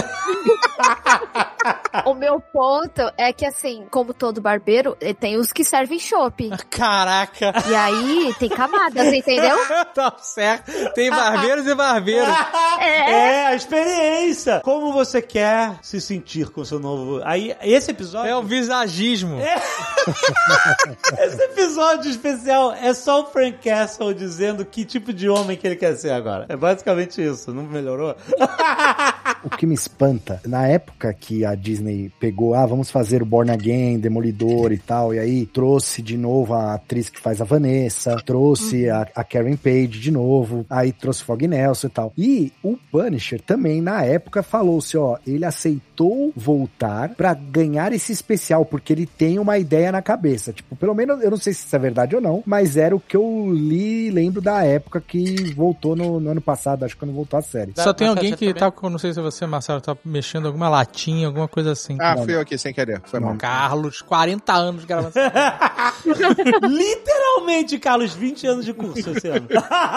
O meu ponto é que, assim, como todo barbeiro, tem os que servem chopp. Caraca. E aí, tem camadas, entendeu? Tá certo. Tem barbeiros e barbeiros. É. É, a experiência. Como você quer se sentir com o seu novo... Aí, esse episódio... É o visagismo. É. Esse episódio especial é só o Frank Castle dizendo que tipo de homem que ele quer ser agora. É basicamente isso. Não melhorou? O que me espanta, na época que a Disney pegou, ah, vamos fazer o Born Again, Demolidor e tal, e aí trouxe de novo a atriz que faz a Vanessa, trouxe uhum. a, a Karen Page de novo, aí trouxe o Fog Nelson e tal. E o Punisher também, na época, falou-se, ó, ele aceitou voltar pra ganhar esse especial, porque ele tem uma ideia na cabeça. Tipo, pelo menos, eu não sei se isso é verdade ou não, mas era o que eu li e lembro da época que voltou no, no ano passado, acho que quando voltou a série. Só tem alguém que tá com, não sei se é você, Marcelo, tá mexendo alguma latinha, alguma coisa assim. Ah, fui eu aqui, sem querer. Foi mal. Carlos, quarenta anos gravando essa Literalmente, Carlos, vinte anos de curso esse ano.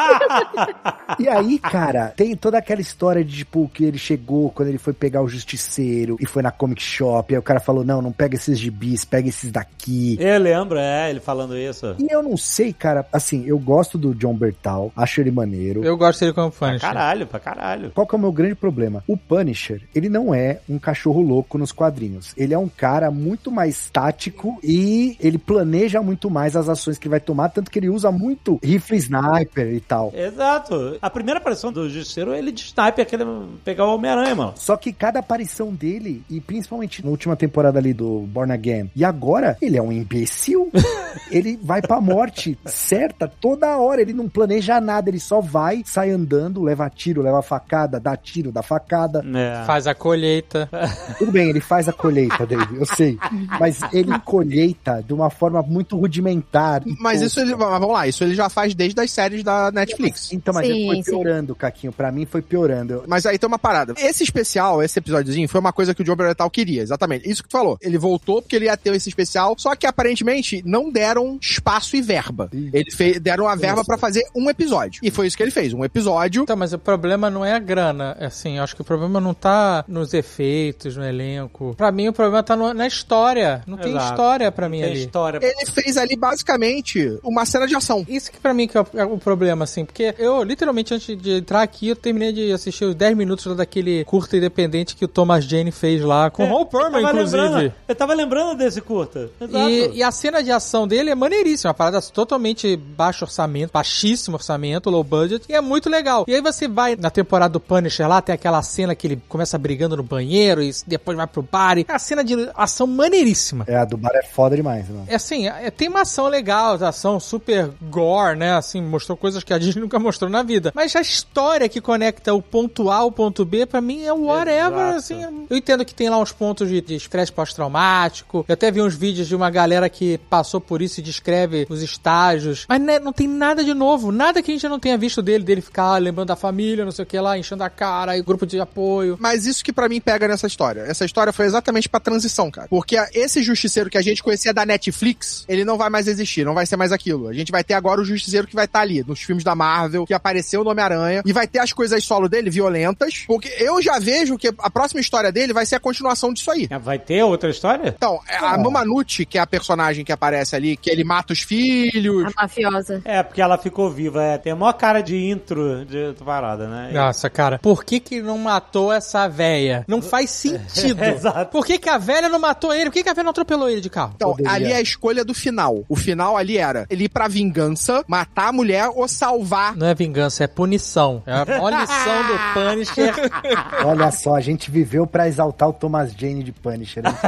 E aí, cara, tem toda aquela história de, tipo, que ele chegou quando ele foi pegar o Justiceiro e foi na Comic Shop, aí o cara falou, não, não pega esses gibis, pega esses daqui. Eu lembro, é, ele falando isso. E eu não sei, cara, assim, eu gosto do John Bertal, acho ele maneiro. Eu gosto dele como Pra Punisher. caralho, pra caralho. Qual que é o meu grande problema? O Punisher, ele não é um cachorro louco nos quadrinhos. Ele é um cara muito mais tático e ele planeja muito mais as ações que ele vai tomar, tanto que ele usa muito rifle sniper e tal. Exato. A primeira aparição do Justiceiro, ele de sniper, aquele pegar o Homem-Aranha, mano. Só que cada aparição dele, e principalmente na última temporada ali do Born Again, e agora, ele é um imbecil. Ele vai pra morte certa toda hora, ele não planeja nada, ele só vai, sai andando, leva tiro, leva facada, dá tiro, dá facada. É. Faz a colheita. Tudo bem, ele faz a colheita, Dave, eu sei. Mas ele colheita de uma forma muito rudimentar. Mas isso ele, mas vamos lá, isso ele já faz desde as séries da Netflix. Então, mas Sim, ele foi sim. piorando, Caquinho. Pra mim foi piorando. Mas aí tem uma parada. Esse especial, esse episódiozinho, foi uma coisa que o John Bertal queria, exatamente. Isso que tu falou. Ele voltou porque ele ia ter esse especial, só que aparentemente não deram espaço e verba. Ele fez, deram a verba pra fazer um episódio. E foi isso que ele fez, um episódio. Então, mas o problema não é a grana. Assim, eu acho que o problema não tá nos efeitos, no elenco. Pra mim, o problema tá no- na história. Não tem Exato. história pra mim Tem ali. história. Ele fez ali basicamente uma cena de ação. Isso que pra mim que é o, é o problema, assim, porque eu, literalmente, antes de entrar aqui, eu terminei de assistir os dez minutos lá daquele curta independente que o Thomas Jane fez lá, com o Ron Perlman, eu tava inclusive. lembrando- Eu tava lembrando desse curta. Exato. E, e a cena de ação dele é maneiríssima, uma parada totalmente baixo orçamento, baixíssimo orçamento, low budget, e é muito legal. E aí você vai na temporada do Punisher lá, tem aquela cena que ele começa brigando no banheiro e depois vai pro bar, e é a cena de ação maneiríssima. É, a do bar é foda demais, mano. É assim, é, tem uma ação legal, ação super gore, né? Assim, mostrou coisas que a Disney nunca mostrou na vida. Mas a história que conecta o ponto A ao ponto B, pra mim é whatever, Exato. assim. Eu entendo que tem lá uns pontos de de estresse pós-traumático. Eu até vi uns vídeos de uma galera que passou por isso e descreve os estágios. Mas né, não tem nada de novo, nada que a gente não tenha visto dele, dele ficar lembrando da família, não sei o que lá, enchendo a cara, e grupo de apoio. Mas isso que pra mim pega nessa história. Essa história foi exatamente pra transição, cara. Porque a- esse Justiceiro que a gente conhecia da Netflix, ele não vai mais existir, não vai ser mais aquilo. A gente vai ter agora o Justiceiro que vai estar ali, nos filmes da Marvel, que apareceu no Homem-Aranha, e vai ter as coisas solo dele violentas, porque eu já vejo que a próxima história dele vai ser a continuação disso aí. Vai ter outra história? Então, a Mamanuchi, que é a personagem que aparece ali, que ele mata os filhos. A mafiosa. É, porque ela ficou viva. É, tem a maior cara de intro de parada, né? Nossa, cara, por que que não matou essa véia? Não faz sentido. Exato. Por que que a velha não matou ele? Por que que a velha não atropelou ele de carro? Então, Poderia. ali é a escolha do final. O final ali era ele ir pra vingança, matar a mulher ou salvar. Não é vingança, é punição. É a maior lição do Punisher. Olha só, a gente viveu pra exaltar o Thomas Jane de Punisher. hein?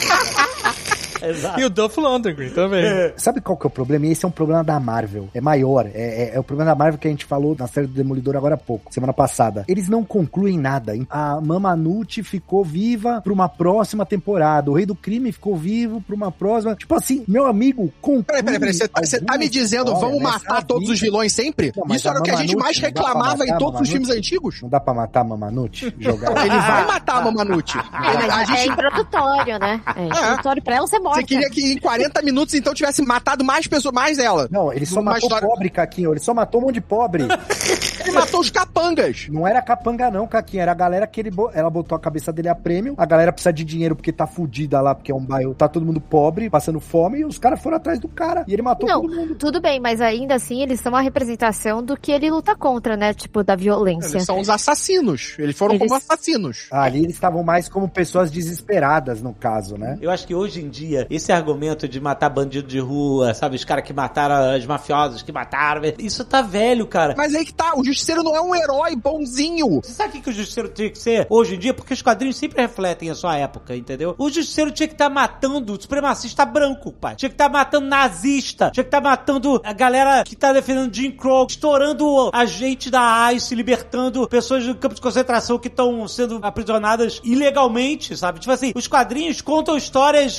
Exato. E o Dolph Lundgren também. Sabe qual que é o problema? E esse é um problema da Marvel. É maior. É, é, é o problema da Marvel que a gente falou na série do Demolidor agora há pouco, semana passada. Eles não concluem nada. A Mamanuchi ficou viva pra uma próxima temporada. O Rei do Crime ficou vivo pra uma próxima. Tipo assim, meu amigo, conclui. Peraí, peraí, peraí. Você tá, você tá me dizendo, história, vamos né? matar Sabe? todos os vilões sempre? Não, mas Isso era a o que a gente Mamanuchi, mais não dá pra reclamava em matar a todos os filmes Mamanuchi? antigos. Não dá pra matar a Mamanuchi? Jogar. Ele vai matar a Mamanuchi. Ele- a Mas é gente, introdutório, né? É introdutório pra ela ser morta. você queria que em quarenta minutos, então, tivesse matado mais pessoas, mais ela. Não, ele só Uma matou história- pobre, Caquinho. Ele só matou um monte de pobre. Ele matou os capangas. Não era capanga não, Caquinha. Era a galera que ele bo- ela botou a cabeça dele a prêmio. A galera precisa de dinheiro porque tá fudida lá, porque é um bairro, tá todo mundo pobre, passando fome, e os caras foram atrás do cara. E ele matou Não, todo mundo. tudo bem, mas ainda assim eles são a representação do que ele luta contra, né? Tipo, da violência. Eles são os assassinos. Eles foram Eles- como assassinos. Ali eles estavam mais como pessoas desesperadas, no caso, né? Eu acho que hoje em dia, esse argumento de matar bandido de rua, sabe? Os caras que mataram, os mafiosos que mataram, isso tá velho, cara. Mas aí que tá, o Justiceiro não é um herói bonzinho. Você sabe o que, que o Justiceiro tinha que ser hoje em dia? Porque os quadrinhos sempre refletem a sua época, entendeu? O Justiceiro tinha que estar matando o supremacista branco, pai. Tinha que estar matando nazista. Tinha que estar matando a galera que tá defendendo Jim Crow, estourando a gente da ICE, libertando pessoas do campo de concentração que estão sendo aprisionadas ilegalmente, sabe? Tipo assim, os quadrinhos contam histórias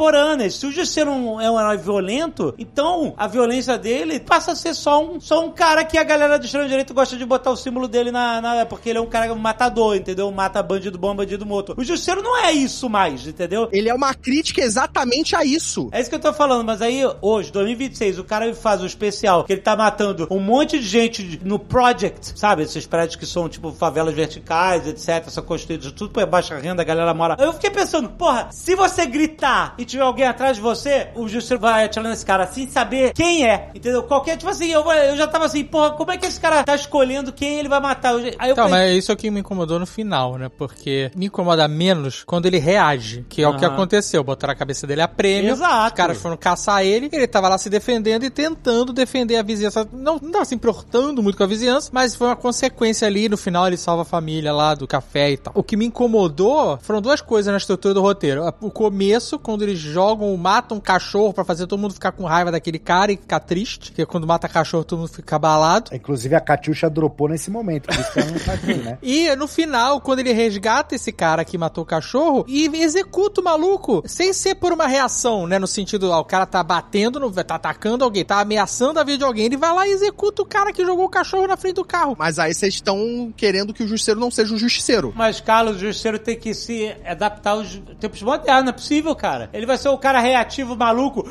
contemporâneas. Se o Justiceiro é um herói violento, então a violência dele passa a ser só um, só um cara que a galera do extremo-direito gosta de botar o símbolo dele na, na... Porque ele é um cara matador, entendeu? Mata bandido bom, bandido morto. O Justiceiro não é isso mais, entendeu? Ele é uma crítica exatamente a isso. É isso que eu tô falando, mas aí hoje, dois mil e vinte e seis, o cara faz um especial que ele tá matando um monte de gente no Project, sabe? Esses prédios que são tipo favelas verticais, etcétera. São construídos tudo por baixa renda, a galera mora. Eu fiquei pensando, porra, se você gritar e tiver alguém atrás de você, o Justiceiro vai atirando esse cara sem saber quem é, entendeu? Qualquer, tipo assim, eu, eu já tava assim, porra, como é que esse cara tá escolhendo quem ele vai matar? Eu, aí eu então, falei, mas isso é o que me incomodou no final, né? Porque me incomoda menos quando ele reage, que é uhum. o que aconteceu. Botaram a cabeça dele a prêmio, exato. Os caras foram caçar ele, ele tava lá se defendendo e tentando defender a vizinhança. Não, não tava se importando muito com a vizinhança, mas foi uma consequência ali. No final ele salva a família lá do café e tal. O que me incomodou foram duas coisas na estrutura do roteiro. O começo, quando eles jogam, matam um cachorro pra fazer todo mundo ficar com raiva daquele cara e ficar triste, porque quando mata cachorro todo mundo fica abalado. Inclusive a Catiuxa dropou nesse momento, por isso que ela não tá aqui, né? E no final, quando ele resgata esse cara que matou o cachorro e executa o maluco, sem ser por uma reação, né? No sentido, ó, o cara tá batendo, no, tá atacando alguém, tá ameaçando a vida de alguém, ele vai lá e executa o cara que jogou o cachorro na frente do carro. Mas aí vocês estão querendo que o Justiceiro não seja um Justiceiro. Mas, Carlos, o Justiceiro tem que se adaptar aos tempos modernos, não é possível, cara. Ele vai ser o cara reativo, maluco.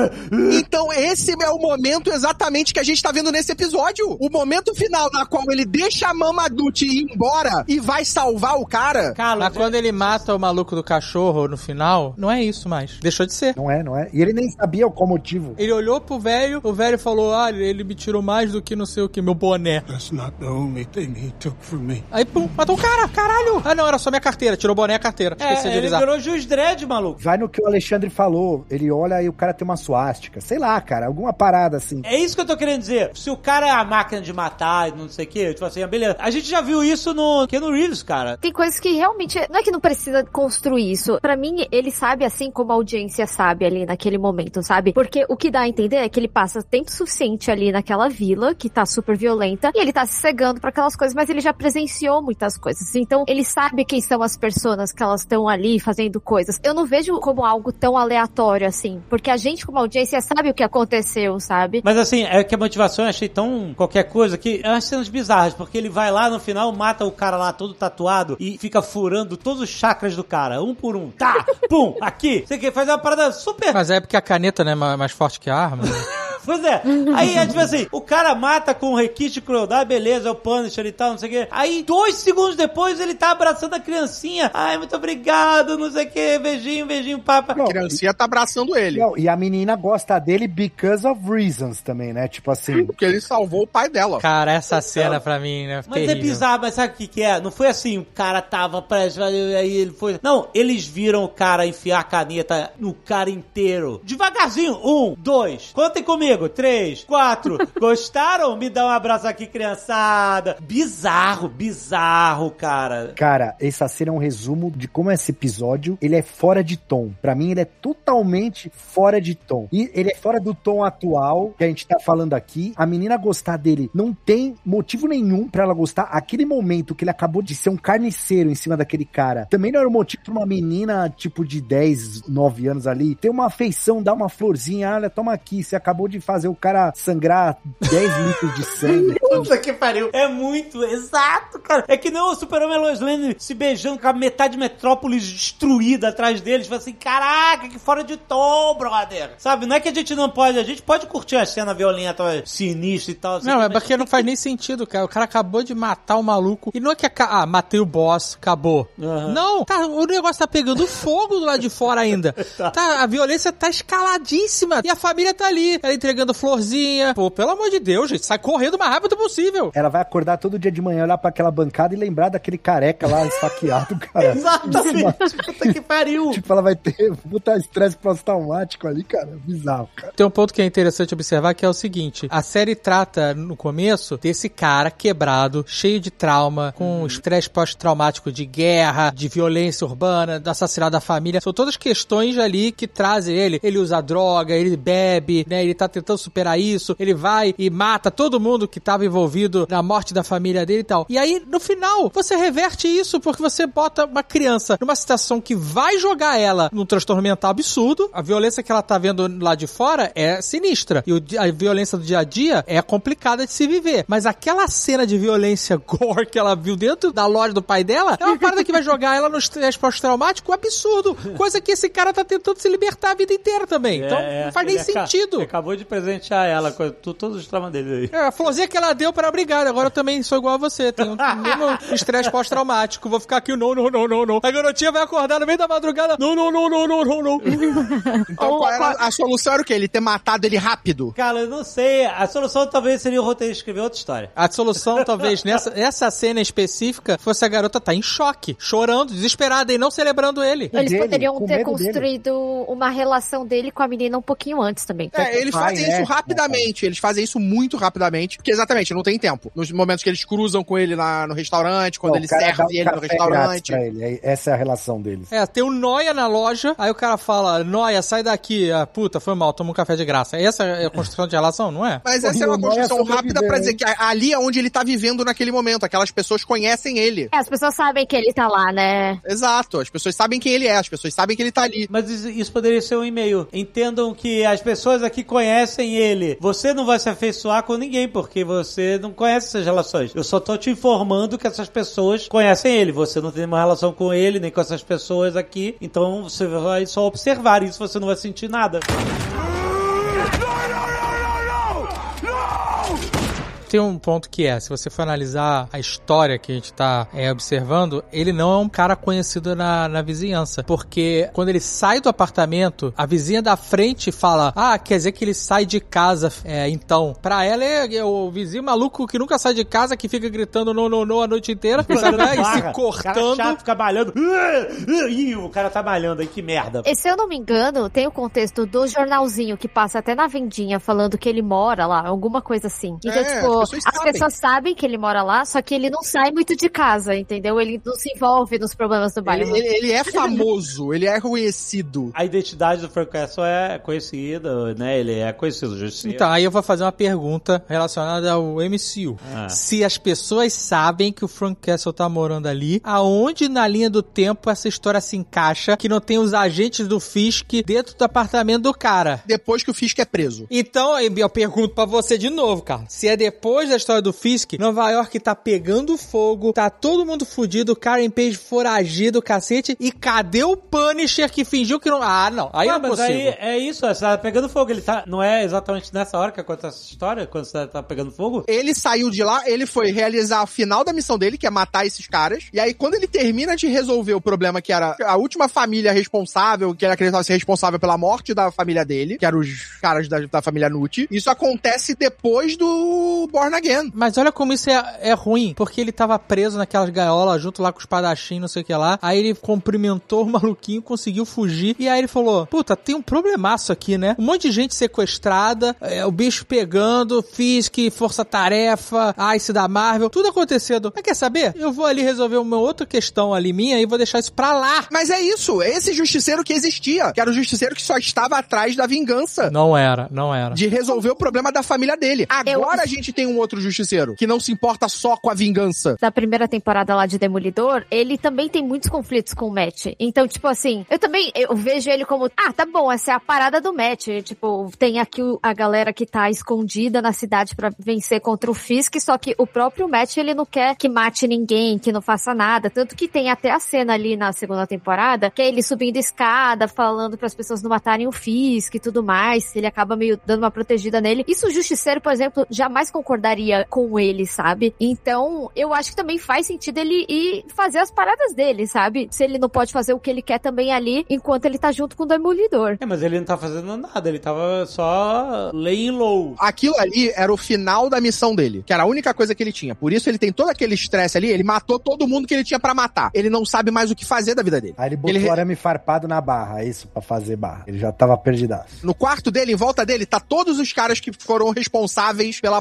Então esse é o momento exatamente que a gente tá vendo nesse episódio. O momento final na qual ele deixa a Mamadou ir embora e vai salvar o cara. Carlos, mas quando ele mata o maluco do cachorro no final, não é isso mais. Deixou de ser. Não é, não é. E ele nem sabia qual motivo. Ele olhou pro velho, o velho falou, ah, ele me tirou mais do que não sei o que, meu boné. That's not the only thing he took from me. Aí, pum, matou o cara, caralho. Ah, não, era só minha carteira, tirou o boné e a carteira. Esqueci é, de ele avisar. virou Juiz Dredd, maluco. Vai no que o Alexandre falou. Ele olha e o cara tem uma suástica. Sei lá, cara, alguma parada assim. É isso que eu tô querendo dizer. Se o cara é a máquina de matar e não sei o que, tipo assim, beleza. A gente já viu isso no Keanu Reeves, cara. Tem coisas que realmente, não é que não precisa construir isso. Pra mim, ele sabe assim como a audiência sabe ali naquele momento, sabe? Porque o que dá a entender é que ele passa tempo suficiente ali naquela vila, que tá super violenta, e ele tá se cegando pra aquelas coisas, mas ele já presenciou muitas coisas. Então, ele sabe quem são as pessoas que elas estão ali fazendo coisas. Eu não vejo como algo tão aleatório assim, porque a gente como audiência sabe o que aconteceu, sabe? Mas assim, é que a motivação eu achei tão qualquer coisa que é umas cenas bizarras, porque ele vai lá no final, mata o cara lá todo tatuado e fica furando todos os chakras do cara, um por um. Tá, pum, aqui. Você quer fazer uma parada super... Mas é porque a caneta, né, é mais forte que a arma. Pois é. Aí é tipo assim, o cara mata com um requinte de crueldade, beleza, é o Punisher e tal, não sei o quê. Aí, dois segundos depois, ele tá abraçando a criancinha. Ai, muito obrigado, não sei o quê, beijinho, beijinho, papa. A criancinha tá abraçando ele. Não, e a menina gosta dele because of reasons também, né? Tipo assim... Porque ele salvou o pai dela. Cara, essa cena pra mim, né? Mas terrível. É bizarro, mas sabe o que que é? Não foi assim, o cara tava prestes, aí ele foi... Não, eles viram o cara enfiar a caneta no cara inteiro. Devagarzinho. Um, dois. Contem comigo. Três, quatro. Gostaram? Me dá um abraço aqui, criançada. Bizarro, bizarro, cara. Cara, essa cena é um resumo de como esse episódio, ele é fora de tom. Pra mim, ele é totalmente fora de tom. E ele é fora do tom atual que a gente tá falando aqui. A menina gostar dele não tem motivo nenhum pra ela gostar. Aquele momento que ele acabou de ser um carniceiro em cima daquele cara, também não era um motivo pra uma menina, tipo, de dez, nove anos ali, ter uma afeição, dar uma florzinha, olha, toma aqui, você acabou de fazer o cara sangrar dez litros de sangue. Puta que pariu. É muito exato, cara. É que não o Super-Homem e a Lois Lane se beijando com a metade de Metrópolis destruída atrás deles. Tipo assim, caraca, que fora de tom, brother. Sabe, não é que a gente não pode, a gente pode curtir a cena violenta, sinistra e tal. Assim, não, é porque não faz nem sentido, cara. O cara acabou de matar o maluco. E não é que, a, ah, matei o boss, acabou. Uhum. Não, tá, o negócio tá pegando fogo do lado de fora ainda. tá. Tá, a violência tá escaladíssima. E a família tá ali, ela entregando florzinha. Pô, pelo amor de Deus, gente, sai correndo o mais rápido possível. Ela vai acordar todo dia de manhã, olhar pra aquela bancada e lembrar daquele careca lá, esfaqueado, cara. Exatamente. Puta que pariu. Tipo, ela vai ter puta estresse pós-traumático ali, cara. Bizarro, cara. Tem um ponto que é interessante observar, que é o seguinte. A série trata, no começo, desse cara quebrado, cheio de trauma, com estresse pós-traumático de guerra, de violência urbana, do assassinato da família. São todas questões ali que trazem ele. Ele usa droga, ele bebe, né? Ele tá tentando superar isso, ele vai e mata todo mundo que tava envolvido na morte da família dele e tal. E aí, no final, você reverte isso porque você bota uma criança numa situação que vai jogar ela num transtorno mental absurdo. A violência que ela tá vendo lá de fora é sinistra. E o, a violência do dia a dia é complicada de se viver. Mas aquela cena de violência gore que ela viu dentro da loja do pai dela é uma parada que vai jogar ela no estresse pós-traumático absurdo. Coisa que esse cara tá tentando se libertar a vida inteira também. Então, É, não faz nem ele aca- sentido. ele acabou de presentear ela com tu- todos os traumas dele aí. É, a florzinha que ela deu para obrigada. Agora eu também sou igual a você. Tenho o mesmo estresse pós-traumático. Vou ficar aqui, não, não, não, não, não. A garotinha vai acordar no meio da madrugada. Não, não, não, não, não, não, não. Então qual era a solução? Era o quê? Ele ter matado ele rápido? Cara, eu não sei. A solução talvez seria o roteiro escrever outra história. A solução, talvez, nessa essa cena específica, fosse a garota estar em choque, chorando, desesperada e não celebrando ele. Eles dele, poderiam com ter medo construído uma relação dele com a menina um pouquinho antes também. É, eles pai, fazem né? isso rapidamente, eles fazem isso muito rapidamente, porque exatamente, não tem tempo. Nos momentos que eles cruzam com ele lá no restaurante, quando Não, ele o cara dá um serve ele no café restaurante. grátis pra ele. É- Essa é a relação deles. É, tem um Noia na loja, aí o cara fala, Noia, sai daqui, ah, puta, foi mal, toma um café de graça. Essa é a construção de relação, não é? Mas Pô, essa é uma o Noia construção rápida pra dizer sobreviveu, que a- ali é onde ele tá vivendo naquele momento. Aquelas pessoas conhecem ele. É, as pessoas sabem que ele tá lá, né? Exato, as pessoas sabem quem ele é, as pessoas sabem que ele tá ali. Mas isso, isso poderia ser um e-mail. Entendam que as pessoas aqui conhecem ele. Você não vai se afeiçoar com ninguém, porque você não conhece essas relações. Eu só tô te informando que essas pessoas conhecem ele. Você não tem nenhuma relação com ele, nem com essas pessoas aqui. Então você vai só observar isso, você não vai sentir nada. Tem um ponto que é, se você for analisar a história que a gente tá é, observando, ele não é um cara conhecido na, na vizinhança. Porque quando ele sai do apartamento, a vizinha da frente fala, ah, quer dizer que ele sai de casa, é, então. Pra ela é, é o vizinho maluco que nunca sai de casa, que fica gritando no, no, no a noite inteira, sabe, né? E se Barra. cortando. O cara chato fica malhando. Ih, o cara tá malhando aí, que merda. E se eu não me engano, tem o contexto do jornalzinho que passa até na vendinha falando que ele mora lá, alguma coisa assim. Então, É, tipo, as pessoas as sabem. pessoas sabem que ele mora lá, só que ele não sai muito de casa, entendeu? Ele não se envolve nos problemas do Ele, bairro. ele- ele é famoso, ele é conhecido. A identidade do Frank Castle é conhecida, né? Ele é conhecido, justiça. Então, aí eu vou fazer uma pergunta relacionada ao M C U. Ah. Se as pessoas sabem que o Frank Castle tá morando ali, aonde na linha do tempo essa história se encaixa que não tem os agentes do Fisk dentro do apartamento do cara? Depois que o Fisk é preso. Então, eu pergunto pra você de novo, cara. Se é depois da história do Fisk, Nova York tá pegando fogo, tá todo mundo fudido, Karen Page foragido, cacete, e cadê o Punisher que fingiu que não... Ah, não. Aí Ah, eu não mas consigo. aí é isso, você tá pegando fogo. Ele tá. Não é exatamente nessa hora que acontece essa história, quando você tá pegando fogo? Ele saiu de lá, ele foi realizar o final da missão dele, que é matar esses caras. E aí, quando ele termina de resolver o problema, que era a última família responsável, que ele acreditava ser responsável pela morte da família dele, que eram os caras da, da família Nucci, isso acontece depois do Born Again. Mas olha como isso é, é ruim, porque ele tava preso naquelas gaiolas, junto lá com os padachins, não sei o que lá. Aí ele cumprimentou o maluquinho, conseguiu fugir. E aí ele falou, puta, tem um problemaço aqui, né? Um monte de gente sequestrada, é, o bicho pegando, Fisk, força-tarefa, Ice da Marvel, tudo acontecendo. Mas quer saber? Eu vou ali resolver uma outra questão ali minha e vou deixar isso pra lá. Mas é isso, é esse justiceiro que existia, que era o justiceiro que só estava atrás da vingança. Não era, não era. De resolver o problema da família dele. Agora Eu- a gente tem um outro justiceiro que não se importa só com a vingança. Da primeira temporada lá de Demolidor, ele também tem muitos conflitos com o Matt. Então, tipo assim, eu também eu vejo ele como, ah, tá bom, essa é a parada do Matt. Tipo, tem aqui o- a galera que tá escondida na cidade pra vencer contra o Fisk, só que o próprio Matt, ele não quer que mate ninguém, que não faça nada. Tanto que tem até a cena ali na segunda temporada, que é ele subindo escada, falando pras pessoas não matarem o Fisk e tudo mais. Ele acaba meio dando uma protegida nele. Isso o Justiceiro, por exemplo, jamais concordaria com ele, sabe? Então, eu acho que também faz sentido ele ir fazer as paradas dele, sabe? Se ele não pode fazer o que ele quer também ali, enquanto ele tá junto com o Demolidor. É, mas ele não tá fazendo nada, ele tava só laying low. Aquilo ali era o final da missão dele, que era a única coisa que ele tinha. Por isso ele tem todo aquele estresse ali, ele matou todo mundo que ele tinha pra matar. Ele não sabe mais o que fazer da vida dele. Aí ele botou Ele- o arame farpado na barra, isso, pra fazer barra. Ele já tava perdidaço. No quarto dele, em volta dele, tá todos os caras que foram responsáveis pela morte da família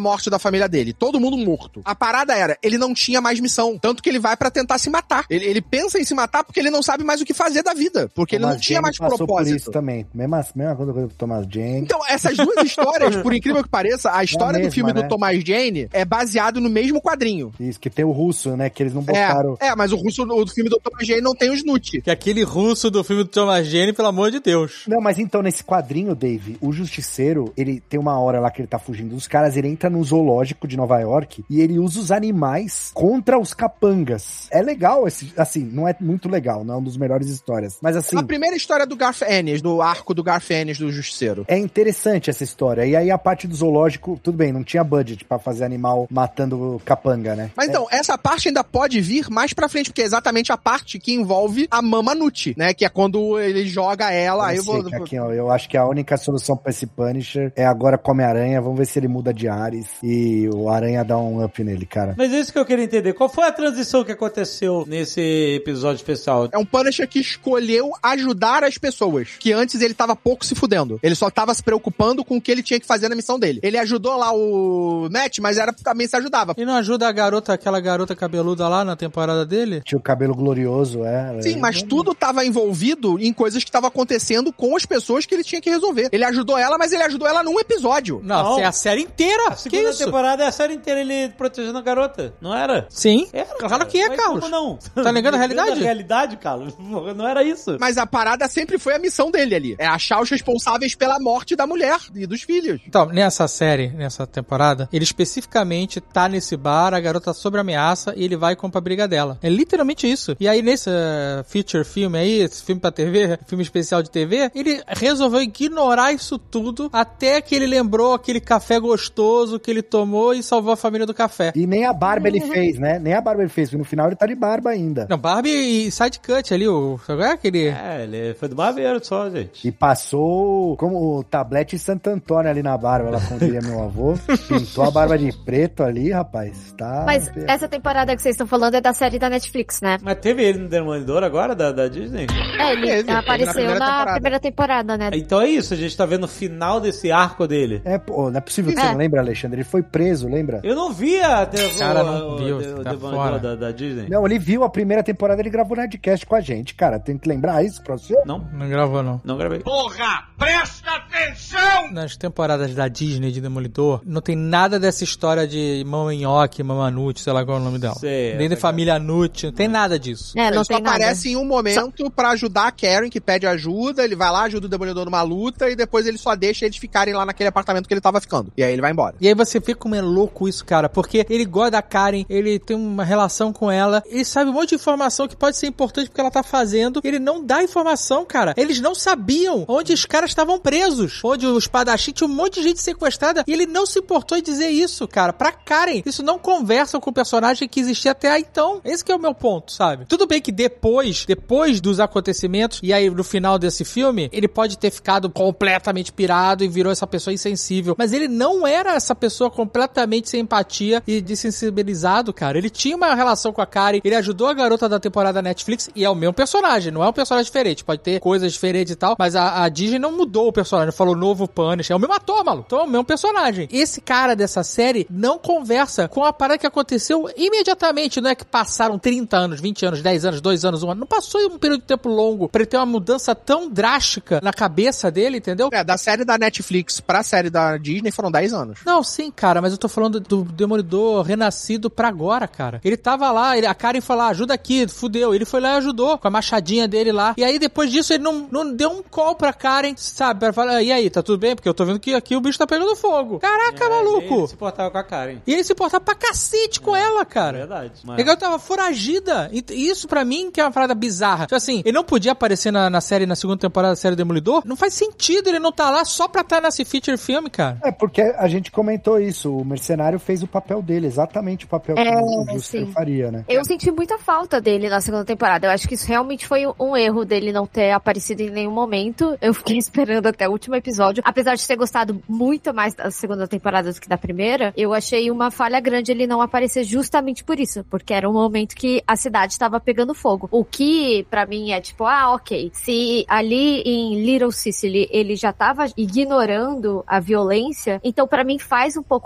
família dele. Todo mundo morto. A parada era, ele não tinha mais missão. Tanto que ele vai pra tentar se matar. Ele, ele pensa em se matar porque ele não sabe mais o que fazer da vida. Porque ele não tinha mais propósito. Por isso também. Mesma, mesma coisa com o Thomas Jane. Então, essas duas histórias, por incrível que pareça, a história é a mesma, do filme, né, do Thomas Jane é baseado no mesmo quadrinho. Isso, que tem o russo, né? Que eles não botaram... É, é mas o russo do filme do Thomas Jane não tem o Snoot. Que aquele russo do filme do Thomas Jane, pelo amor de Deus. Não, mas então, nesse quadrinho, Dave, o Justiceiro, ele tem uma hora lá que ele tá fugindo dos caras, ele entra no zoológico de Nova York e ele usa os animais contra os capangas. É legal, esse, assim, não é muito legal, não é uma das melhores histórias. Mas assim... A primeira história do Garth Ennis, do arco do Garth Ennis do Justiceiro. É interessante essa história. E aí a parte do zoológico, tudo bem, não tinha budget pra fazer animal matando capanga, né? Mas é. então, essa parte ainda pode vir mais pra frente, porque é exatamente a parte que envolve a Mama Nut, né? Que é quando ele joga ela... Eu, aí eu, vou... que aqui, ó, eu acho que a única solução pra esse Punisher é agora come aranha, vamos ver se ele muda de ares e o aranha dá um up nele, cara. Mas é isso que eu queria entender. Qual foi a transição que aconteceu nesse episódio especial? É um Punisher que escolheu ajudar as pessoas, que antes ele tava pouco se fudendo. Ele só tava se preocupando com o que ele tinha que fazer na missão dele. Ele ajudou lá o Matt, mas era também se ajudava. E não ajuda a garota, aquela garota cabeluda lá na temporada dele? Tinha o cabelo glorioso, é. Sim, mas tudo tava envolvido em coisas que estavam acontecendo com as pessoas que ele tinha que resolver. Ele ajudou ela, mas ele ajudou ela num episódio. Não, Não. é a série inteira. A segunda temporada é a série inteira ele protegendo a garota, não era? Sim. Era, claro que é, mas Carlos. como não? Tá negando a realidade? A realidade, Carlos. Não era isso. Mas a parada sempre foi a missão dele ali. É achar os responsáveis pela morte da mulher e dos filhos. Então, nessa série, nessa temporada, ele especificamente tá nesse bar, a garota tá sob ameaça e ele vai e compra a briga dela. É literalmente isso. E aí, nesse uh, feature filme aí, esse filme pra T V, filme especial de T V, ele resolveu ignorar isso tudo até que ele lembrou aquele café gostoso que ele tomou e salvou a família do café. E nem a barba ele fez, né? Nem a barba ele fez, porque no final ele tá de barba ainda. Não, barba e side cut ali, o... Agora é aquele... É, ele foi do barbeiro só, gente. E passou como o tablete Santo Antônio ali na barba, lá como diria meu avô. Pintou a barba de preto ali, rapaz. Tá... Mas essa temporada que vocês estão falando é da série da Netflix, né? Mas teve ele no Demolidor agora, da, da Disney? É, ele Teve, apareceu teve na na, primeira primeira temporada, né? Então é isso, a gente tá vendo o final desse arco dele. É, pô, não é possível que É. você não lembra, Alexandre. Ele foi preso, lembra? Eu não vi a Cara, não o, viu, o, o tá Demolidor fora. da, da Disney. Não, ele viu a primeira temporada, ele gravou Nerdcast com a gente, cara. Tem que lembrar isso pra você? Não, Não gravou, não. não gravei. Nas temporadas da Disney de Demolidor, não tem nada dessa história de Mama Nhoque, Mama Nut, sei lá qual é o nome dela. Sei, Nem é de família Nut, não tem nada disso. É, não ele só tem nada. aparece em um momento pra ajudar a Karen, que pede ajuda, ele vai lá, ajuda o Demolidor numa luta, e depois ele só deixa eles ficarem lá naquele apartamento que ele tava ficando. E aí ele vai embora. E aí você vê como é louco isso, cara, porque ele gosta da Karen, ele tem uma relação com ela, ele sabe um monte de informação que pode ser importante porque ela tá fazendo, ele não dá informação, cara. Eles não sabiam onde os caras estavam presos, onde o espadachim tinha um monte de gente sequestrada, e ele não se importou em dizer isso, cara, pra Karen. Isso não conversa com o personagem que existia até aí, então. Esse que é o meu ponto, sabe? Tudo bem que depois, depois dos acontecimentos, e aí no final desse filme, ele pode ter ficado completamente pirado e virou essa pessoa insensível, mas ele não era essa pessoa completamente sem empatia e desensibilizado, cara. Ele tinha uma relação com a Karen, ele ajudou a garota da temporada Netflix, e é o mesmo personagem, não é um personagem diferente, pode ter coisas diferentes e tal, mas a, a Disney não mudou o personagem, falou novo Punisher, é o mesmo ator, maluco, então é o mesmo personagem. Esse cara dessa série não conversa com a parada que aconteceu imediatamente, não é que passaram trinta anos, vinte anos, dez anos, dois anos, um ano, não passou um período de tempo longo pra ele ter uma mudança tão drástica na cabeça dele, entendeu? É, da série da Netflix pra série da Disney foram dez anos. Não, sim, cara, mas eu tô falando do Demolidor renascido pra agora, cara. Ele tava lá, ele, a Karen foi lá, ajuda aqui, fudeu. Ele foi lá e ajudou com a machadinha dele lá. E aí, depois disso, ele não, não deu um call pra Karen, sabe? Pra falar, e aí, tá tudo bem? Porque eu tô vendo que aqui o bicho tá pegando fogo. Caraca, É, maluco! Ele se portava com a Karen. E ele se portava pra cacete com ela, cara. Verdade. Mas... Legal, tava foragida. E isso pra mim que é uma parada bizarra. Tipo assim, ele não podia aparecer na, na série, na segunda temporada da série Demolidor. Não faz sentido ele não tá lá só pra estar nesse feature filme, cara. É, porque a gente comentou isso, o Mercenário fez o papel dele, exatamente o papel que É, o Justiceiro sim. faria, né? Eu senti muita falta dele na segunda temporada. Eu acho que isso realmente foi um erro dele não ter aparecido em nenhum momento. Eu fiquei esperando até o último episódio. Apesar de ter gostado muito mais da segunda temporada do que da primeira, eu achei uma falha grande ele não aparecer justamente por isso. Porque era um momento que a cidade estava pegando fogo. O que, pra mim, é tipo, ah, ok. Se ali em Little Sicily ele já tava ignorando a violência, então pra mim faz um pouco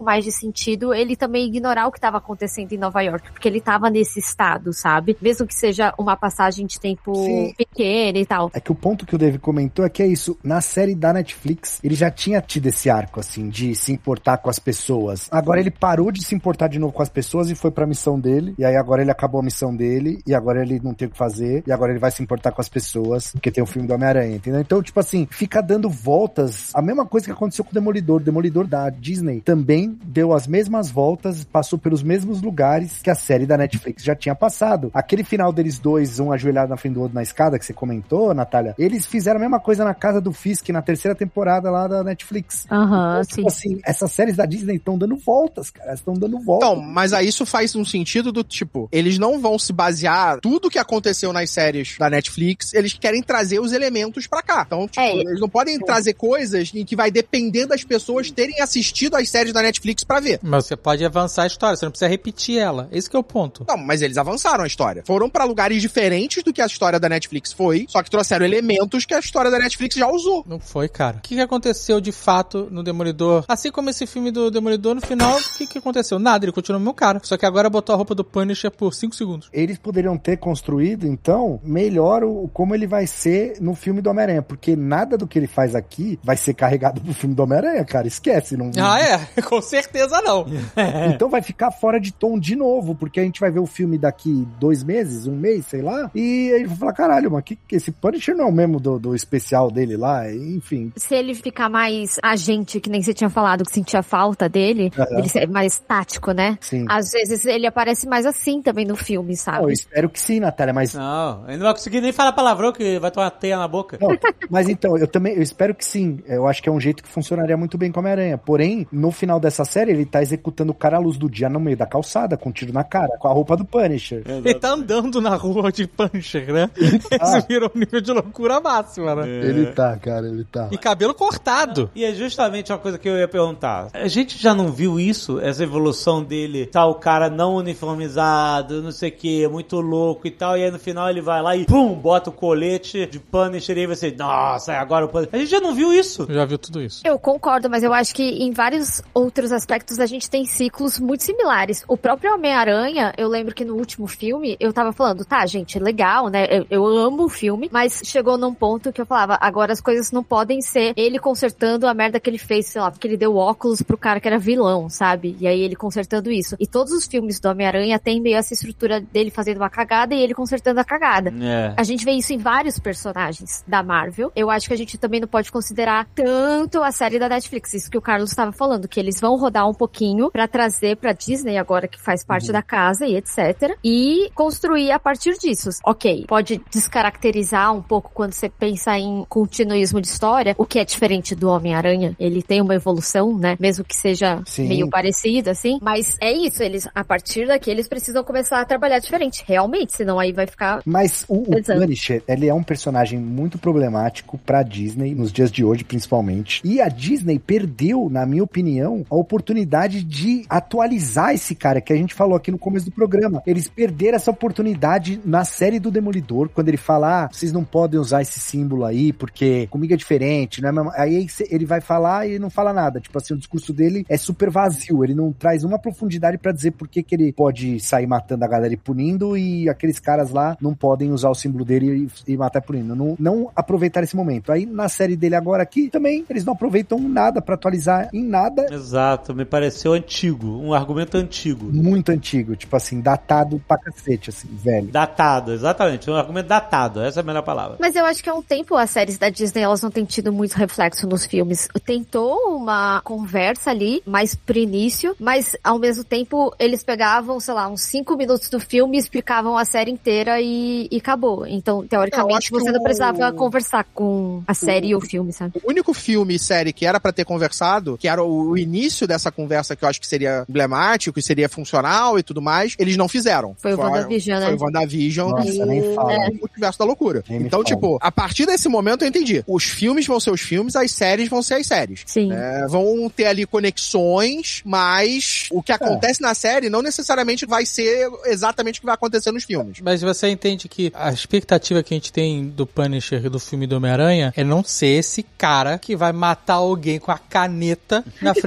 pouco mais de sentido ele também ignorar o que estava acontecendo em Nova York, porque ele estava nesse estado, sabe? Mesmo que seja uma passagem de tempo Sim. pequena e tal. É que o ponto que o Dave comentou é que é isso, na série da Netflix, ele já tinha tido esse arco, assim, de se importar com as pessoas. Agora ele parou de se importar de novo com as pessoas e foi pra missão dele, e aí agora ele acabou a missão dele, e agora ele não tem o que fazer, e agora ele vai se importar com as pessoas, porque tem o filme do Homem-Aranha, entendeu? Então, tipo assim, fica dando voltas, a mesma coisa que aconteceu com o Demolidor. O Demolidor da Disney também deu as mesmas voltas, passou pelos mesmos lugares que a série da Netflix já tinha passado. Aquele final deles dois, um ajoelhado na frente do outro na escada, que você comentou, Natália, eles fizeram a mesma coisa na casa do Fisk, na terceira temporada lá da Netflix. Aham, então, sim. Tipo assim, essas séries da Disney estão dando voltas, cara, estão dando voltas. Então, mas aí isso faz um sentido do tipo, eles não vão se basear tudo que aconteceu nas séries da Netflix, eles querem trazer os elementos pra cá. Então, tipo, é, eles não podem é. trazer coisas em que vai depender das pessoas terem assistido as séries da Netflix pra ver. Mas você pode avançar a história, você não precisa repetir ela. Esse que é o ponto. Não, mas eles avançaram a história. Foram pra lugares diferentes do que a história da Netflix foi, só que trouxeram elementos que a história da Netflix já usou. Não foi, cara. O que, que aconteceu de fato no Demolidor? Assim como esse filme do Demolidor, no final, o que, que aconteceu? Nada, ele continuou meu cara. Só que agora botou a roupa do Punisher por cinco segundos. Eles poderiam ter construído, então, melhor o, como ele vai ser no filme do Homem-Aranha, porque nada do que ele faz aqui vai ser carregado pro filme do Homem-Aranha, cara. Esquece. Não... Ah, é? Com certeza não. Então vai ficar fora de tom de novo, porque a gente vai ver o filme daqui dois meses, um mês, sei lá, e aí vai falar, caralho, mas que, que esse Punisher não é o mesmo do, do especial dele lá, enfim. Se ele ficar mais agente, que nem você tinha falado, que sentia falta dele, uhum. ele ser mais tático, né? Sim. Às vezes ele aparece mais assim também no filme, sabe? Eu espero que sim, Natália, mas... Não, ele não vai conseguir nem falar palavrão, que vai tomar teia na boca. Não, mas então, eu também, eu espero que sim. Eu acho que é um jeito que funcionaria muito bem com a Homem-Aranha. Porém, no final dessa série, ele tá executando o cara à luz do dia no meio da calçada, com um tiro na cara, com a roupa do Punisher. Ele tá andando na rua de Punisher, né? Ah. Isso virou um nível de loucura máxima, né? É. Ele tá, cara, ele tá. E cabelo cortado. E é justamente uma coisa que eu ia perguntar. A gente já não viu isso? Essa evolução dele, tá o cara não uniformizado, não sei o que, muito louco e tal, e aí no final ele vai lá e pum, bota o colete de Punisher e aí você, nossa, agora o Punisher. A gente já não viu isso. Já viu tudo isso. Eu concordo, mas eu acho que em vários outros aspectos a gente tem ciclos muito similares. O próprio Homem-Aranha, eu lembro que no último filme eu tava falando, tá, gente, legal, né? Eu, eu amo o filme, mas chegou num ponto que eu falava, agora as coisas não podem ser ele consertando a merda que ele fez, sei lá, porque ele deu óculos pro cara que era vilão, sabe? E aí ele consertando isso. E todos os filmes do Homem-Aranha tem meio essa estrutura dele fazendo uma cagada e ele consertando a cagada. É. A gente vê isso em vários personagens da Marvel. Eu acho que a gente também não pode considerar tanto a série da Netflix, isso que o Carlos estava falando, que eles vão rodar um pouquinho pra trazer pra Disney agora que faz parte uhum. da casa e etcétera. E construir a partir disso. Ok, pode descaracterizar um pouco quando você pensa em continuismo de história, o que é diferente do Homem-Aranha. Ele tem uma evolução, né? Mesmo que seja Sim. meio parecido, assim. Mas é isso, eles, a partir daqui, eles precisam começar a trabalhar diferente, realmente, senão aí vai ficar... Mas o, o Punisher, ele é um personagem muito problemático pra Disney, nos dias de hoje, principalmente. E a Disney perdeu, na minha opinião, a oportunidade de atualizar esse cara, que a gente falou aqui no começo do programa. Eles perderam essa oportunidade na série do Demolidor, quando ele fala, ah, vocês não podem usar esse símbolo aí, porque comigo é diferente, né? Aí ele vai falar e não fala nada. Tipo assim, o discurso dele é super vazio, ele não traz uma profundidade pra dizer por que que ele pode sair matando a galera e punindo, e aqueles caras lá não podem usar o símbolo dele e, e matar e punindo. Não, não aproveitar esse momento. Aí na série dele agora aqui, também, eles não aproveitam nada pra atualizar em nada. Exato, me pareceu antigo, um argumento antigo. Muito antigo, tipo assim, datado pra cacete, assim, velho. Datado, exatamente, um argumento datado, essa é a melhor palavra. Mas eu acho que há um tempo as séries da Disney, elas não têm tido muito reflexo nos filmes. Tentou uma conversa ali, mais pro início, mas ao mesmo tempo eles pegavam, sei lá, uns cinco minutos do filme e explicavam a série inteira e, e acabou. Então, teoricamente, você não o... precisava conversar com a série o... e o filme, sabe? O único filme e série que era pra ter conversado, que era o início dessa conversa que eu acho que seria emblemático, que seria funcional e tudo mais, eles não fizeram. Foi o WandaVision, né? Foi o WandaVision. Nossa, e... nem fala. É. O Multiverso da Loucura. Nem então, tipo, a partir desse momento eu entendi. Os filmes vão ser os filmes, as séries vão ser as séries. Sim. É, vão ter ali conexões, mas o que acontece é. na série não necessariamente vai ser exatamente o que vai acontecer nos filmes. Mas você entende que a expectativa que a gente tem do Punisher do filme do Homem-Aranha é não ser esse cara que vai matar alguém com a caneta na frente do Peter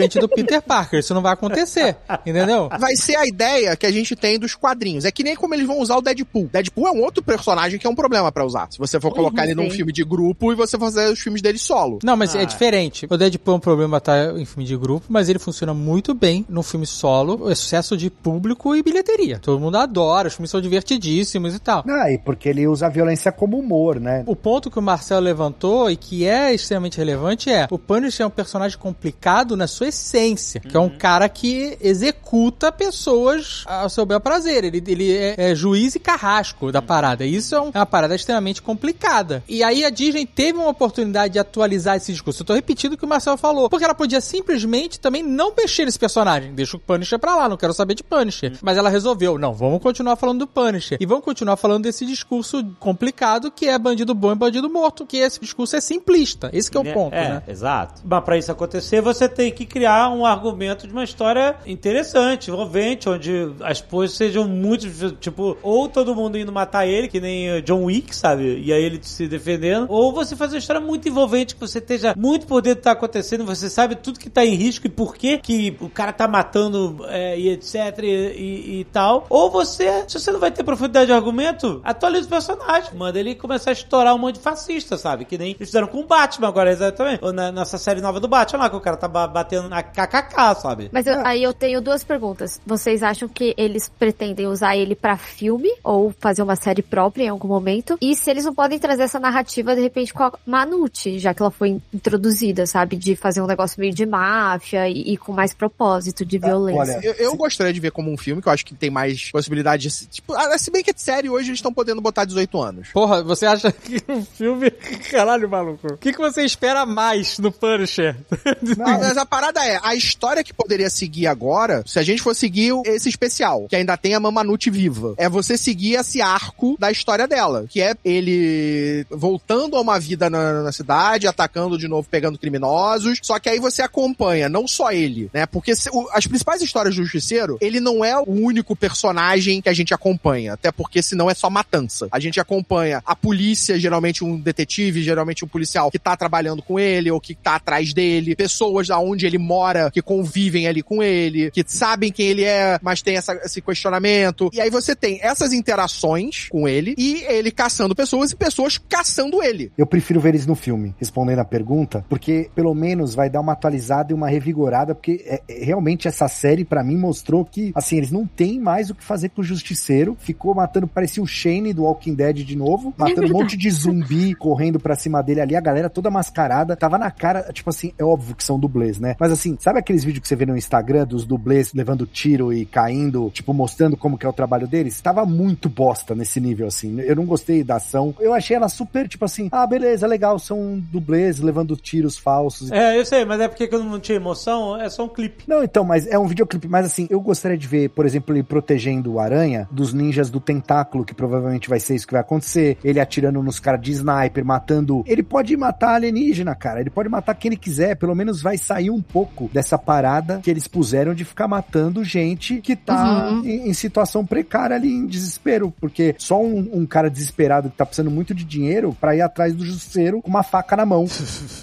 Peter Parker. Isso não vai acontecer, entendeu? Vai ser a ideia que a gente tem dos quadrinhos. É que nem como eles vão usar o Deadpool. Deadpool é um outro personagem que é um problema pra usar. Se você for Uhum, colocar ele sim. num filme de grupo e você for fazer os filmes dele solo. Não, mas Ah. é diferente. O Deadpool é um problema tá em filme de grupo, mas ele funciona muito bem no filme solo, é sucesso de público e bilheteria. Todo mundo adora, os filmes são divertidíssimos e tal. Ah, e porque ele usa a violência como humor, né? O ponto que o Marcelo levantou e que é extremamente relevante é o Punisher é um personagem complicado na sua essência, que é um cara que executa pessoas ao seu bel prazer. Ele, ele é, é juiz e carrasco da parada. Isso é, um- é uma parada extremamente complicada. E aí a Disney teve uma oportunidade de atualizar esse discurso. Eu tô repetindo o que o Marcelo falou. Porque ela podia simplesmente também não mexer nesse personagem. Deixa o Punisher pra lá, não quero saber de Punisher. Mas ela resolveu, não, vamos continuar falando do Punisher. E vamos continuar falando desse discurso complicado que é bandido bom e bandido morto. Que esse discurso é simplista. Esse que é o ponto, é, né? Exato. Mas pra isso acontecer, você tem que criar um argumento de uma história interessante, envolvente, onde as coisas sejam muito, tipo, ou todo mundo indo matar ele, que nem John Wick, sabe? E aí ele se defendendo, ou você fazer uma história muito envolvente, que você esteja muito por dentro do que tá acontecendo, você sabe tudo que tá em risco e por que que o cara tá matando é, e etc e, e, e tal. Ou você, se você não vai ter profundidade de argumento, atualiza o personagem, manda ele começar a estourar um monte de fascista, sabe? Que nem eles fizeram com o Batman agora, exatamente. Ou na, nessa série nova do Batman lá, que o cara tá ba- batendo na K K K, sabe? Mas eu- aí eu tenho duas perguntas. Vocês acham que eles pretendem usar ele pra filme ou fazer uma série própria em algum momento? E se eles não podem trazer essa narrativa, de repente, com a Manute, já que ela foi introduzida, sabe? De fazer um negócio meio de máfia e, e com mais propósito de violência. olha, Eu, eu gostaria de ver como um filme, que eu acho que tem mais possibilidade de... Tipo, ah, se bem que é série, hoje eles estão podendo botar dezoito anos. Porra, você acha que um filme... Caralho, maluco. O que, que você espera mais no Punisher? Mas, mas a parada é, a história que poderia seguir agora, se a gente for seguir o- esse especial, que ainda tem a Mamanute viva, é você seguir esse arco da história dela, que é ele voltando a uma vida na, na cidade, atacando de novo, pegando criminosos, só que aí você acompanha, não só ele, né, porque se- o- as principais histórias do Justiceiro, ele não é o único personagem que a gente acompanha, até porque senão é só matança. A gente acompanha a polícia, geralmente um detetive, geralmente um policial que tá trabalhando com ele, ou que tá atrás dele, pessoas da onde ele mora, que convivem ali com ele, que sabem quem ele é, mas tem essa, esse questionamento. E aí você tem essas interações com ele, e ele caçando pessoas, e pessoas caçando ele. Eu prefiro ver eles no filme, respondendo a pergunta, porque pelo menos vai dar uma atualizada e uma revigorada, porque é, é, realmente essa série pra mim mostrou que, assim, eles não têm mais o que fazer com o Justiceiro, ficou matando, parecia o Shane do Walking Dead de novo, matando um monte de zumbi correndo pra cima dele ali, a galera toda mascarada, tava na cara, tipo assim, é óbvio que são dublês, né? Mas assim, sabe aqueles vídeos que você vê no Instagram dos dublês levando tiro e caindo, tipo, mostrando como que é o trabalho deles? Tava muito bosta nesse nível, assim. Eu não gostei da ação. Eu achei ela super, tipo assim, ah, beleza, legal, são dublês levando tiros falsos. É, eu sei, mas é porque quando não tinha emoção, é só um clipe. Não, então, mas é um videoclipe, mas assim, eu gostaria de ver, por exemplo, ele protegendo o Aranha dos ninjas do tentáculo, que provavelmente vai ser isso que vai acontecer, ele atirando nos caras de sniper, matando... Ele pode matar alienígena, cara, ele pode matar quem ele quiser, pelo menos vai sair um pouco dessa parada que eles puseram de ficar matando gente que tá Uhum. em, em situação precária ali, em desespero, porque só um, um cara desesperado que tá precisando muito de dinheiro pra ir atrás do justiceiro com uma faca na mão.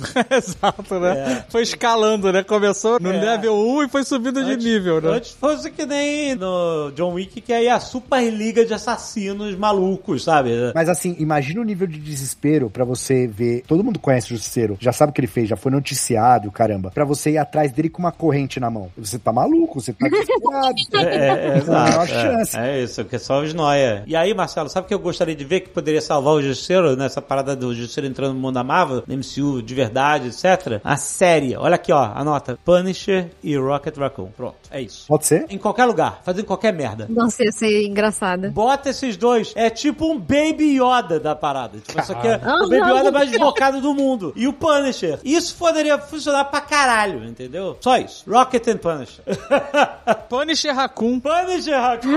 Exato, né? Foi escalando, né? Começou no É. level um e foi subindo de Antes- nível, né? Antes fosse que nem no John Wick, que aí é a super liga de assassinos malucos, sabe? Mas assim, imagina o nível de desespero pra você ver. Todo mundo conhece o Justiceiro, já sabe o que ele fez, já foi noticiado, caramba. Pra você ir atrás dele com uma corrente na mão. Você tá maluco, você tá desesperado. É, é, Não, exato. é uma chance. É, é isso, que é só os nóia. E aí, Marcelo, sabe o que eu gostaria de ver que poderia salvar o Justiceiro nessa parada do Justiceiro entrando no mundo da Marvel, no M C U de verdade, etcétera? A série. Olha aqui, ó, anota. Punisher e Rocket Raccoon. Pronto, é isso. Pode ser? Em qualquer lugar, fazendo qualquer merda. Nossa, ia ser engraçada. Bota esses dois. É tipo um Baby Yoda da parada. Tipo, isso aqui é Ah, o Baby não. Yoda mais desbocado do mundo. E o Punisher. Isso poderia funcionar pra caralho, entendeu? Só isso. Rocket and Punisher. Punisher Raccoon. Punisher, Raccoon.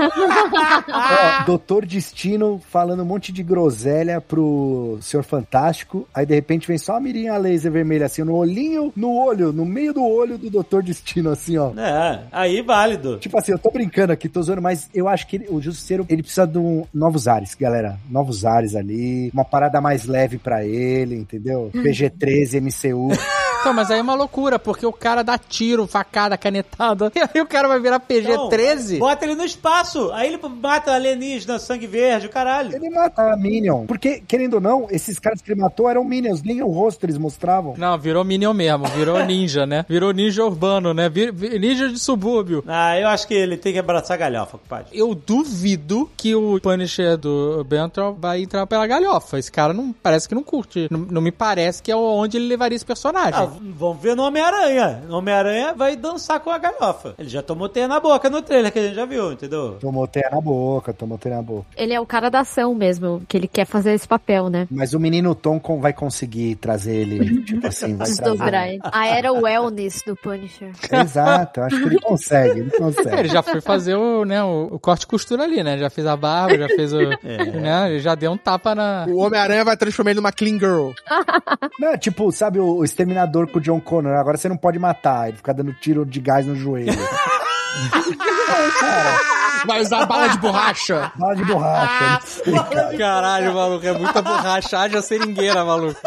Ó, Doutor Destino falando um monte de groselha pro Senhor Fantástico, aí de repente vem só a mirinha laser vermelha assim, no olhinho, no olho, no meio do olho do Doutor Destino, assim, ó. É, aí válido. Tipo assim, eu tô brincando aqui, tô zoando, mas eu acho que ele- o Justiceiro, ele precisa de um, novos ares, galera. Novos ares ali, uma parada mais leve pra ele, entendeu? P G treze, M C U. Então, mas aí é uma loucura, porque o cara dá tiro, facada, canetada, e aí o cara vai virar P G treze. Então, bota ele no espaço, aí ele mata alienígena, sangue verde, o caralho. Ele mata a Minion. Porque, querendo ou não, esses caras que ele matou eram Minions, nem o rosto eles mostravam. Não, virou Minion mesmo, virou ninja, né? Virou ninja urbano, né? Vir, vir, ninja de subúrbio. Ah, eu acho que ele tem que abraçar a galhofa, compadre. Eu duvido que o Punisher do Benton vai entrar pela galhofa. Esse cara não parece que não curte. Não, não me parece que é onde ele levaria esse personagem. Ah, vamos ver no Homem-Aranha. No Homem-Aranha vai dançar com a galhofa. Ele já tomou teia na boca no trailer que a gente já viu, entendeu? Tomou teia na boca, tomou teia na boca. Ele é o cara da ação mesmo, que ele quer fazer esse papel, né? Mas o menino Tom vai conseguir trazer ele, tipo assim, vai desdobrar ele. A era wellness do Punisher. Exato, eu acho que ele consegue, ele consegue. Ele já foi fazer o, né, o, o corte e costura ali, né? Já fez a barba, já fez o... é. Né? Ele já deu um tapa na... O Homem-Aranha vai transformar ele numa clean girl. Não, tipo, sabe o, o Exterminador com o John Connor? Agora você não pode matar, ele fica dando tiro de gás no joelho. É, cara. Vai usar bala de borracha. Bala de borracha. Ah, caralho, maluco, é muita borracha. Haja seringueira, maluco.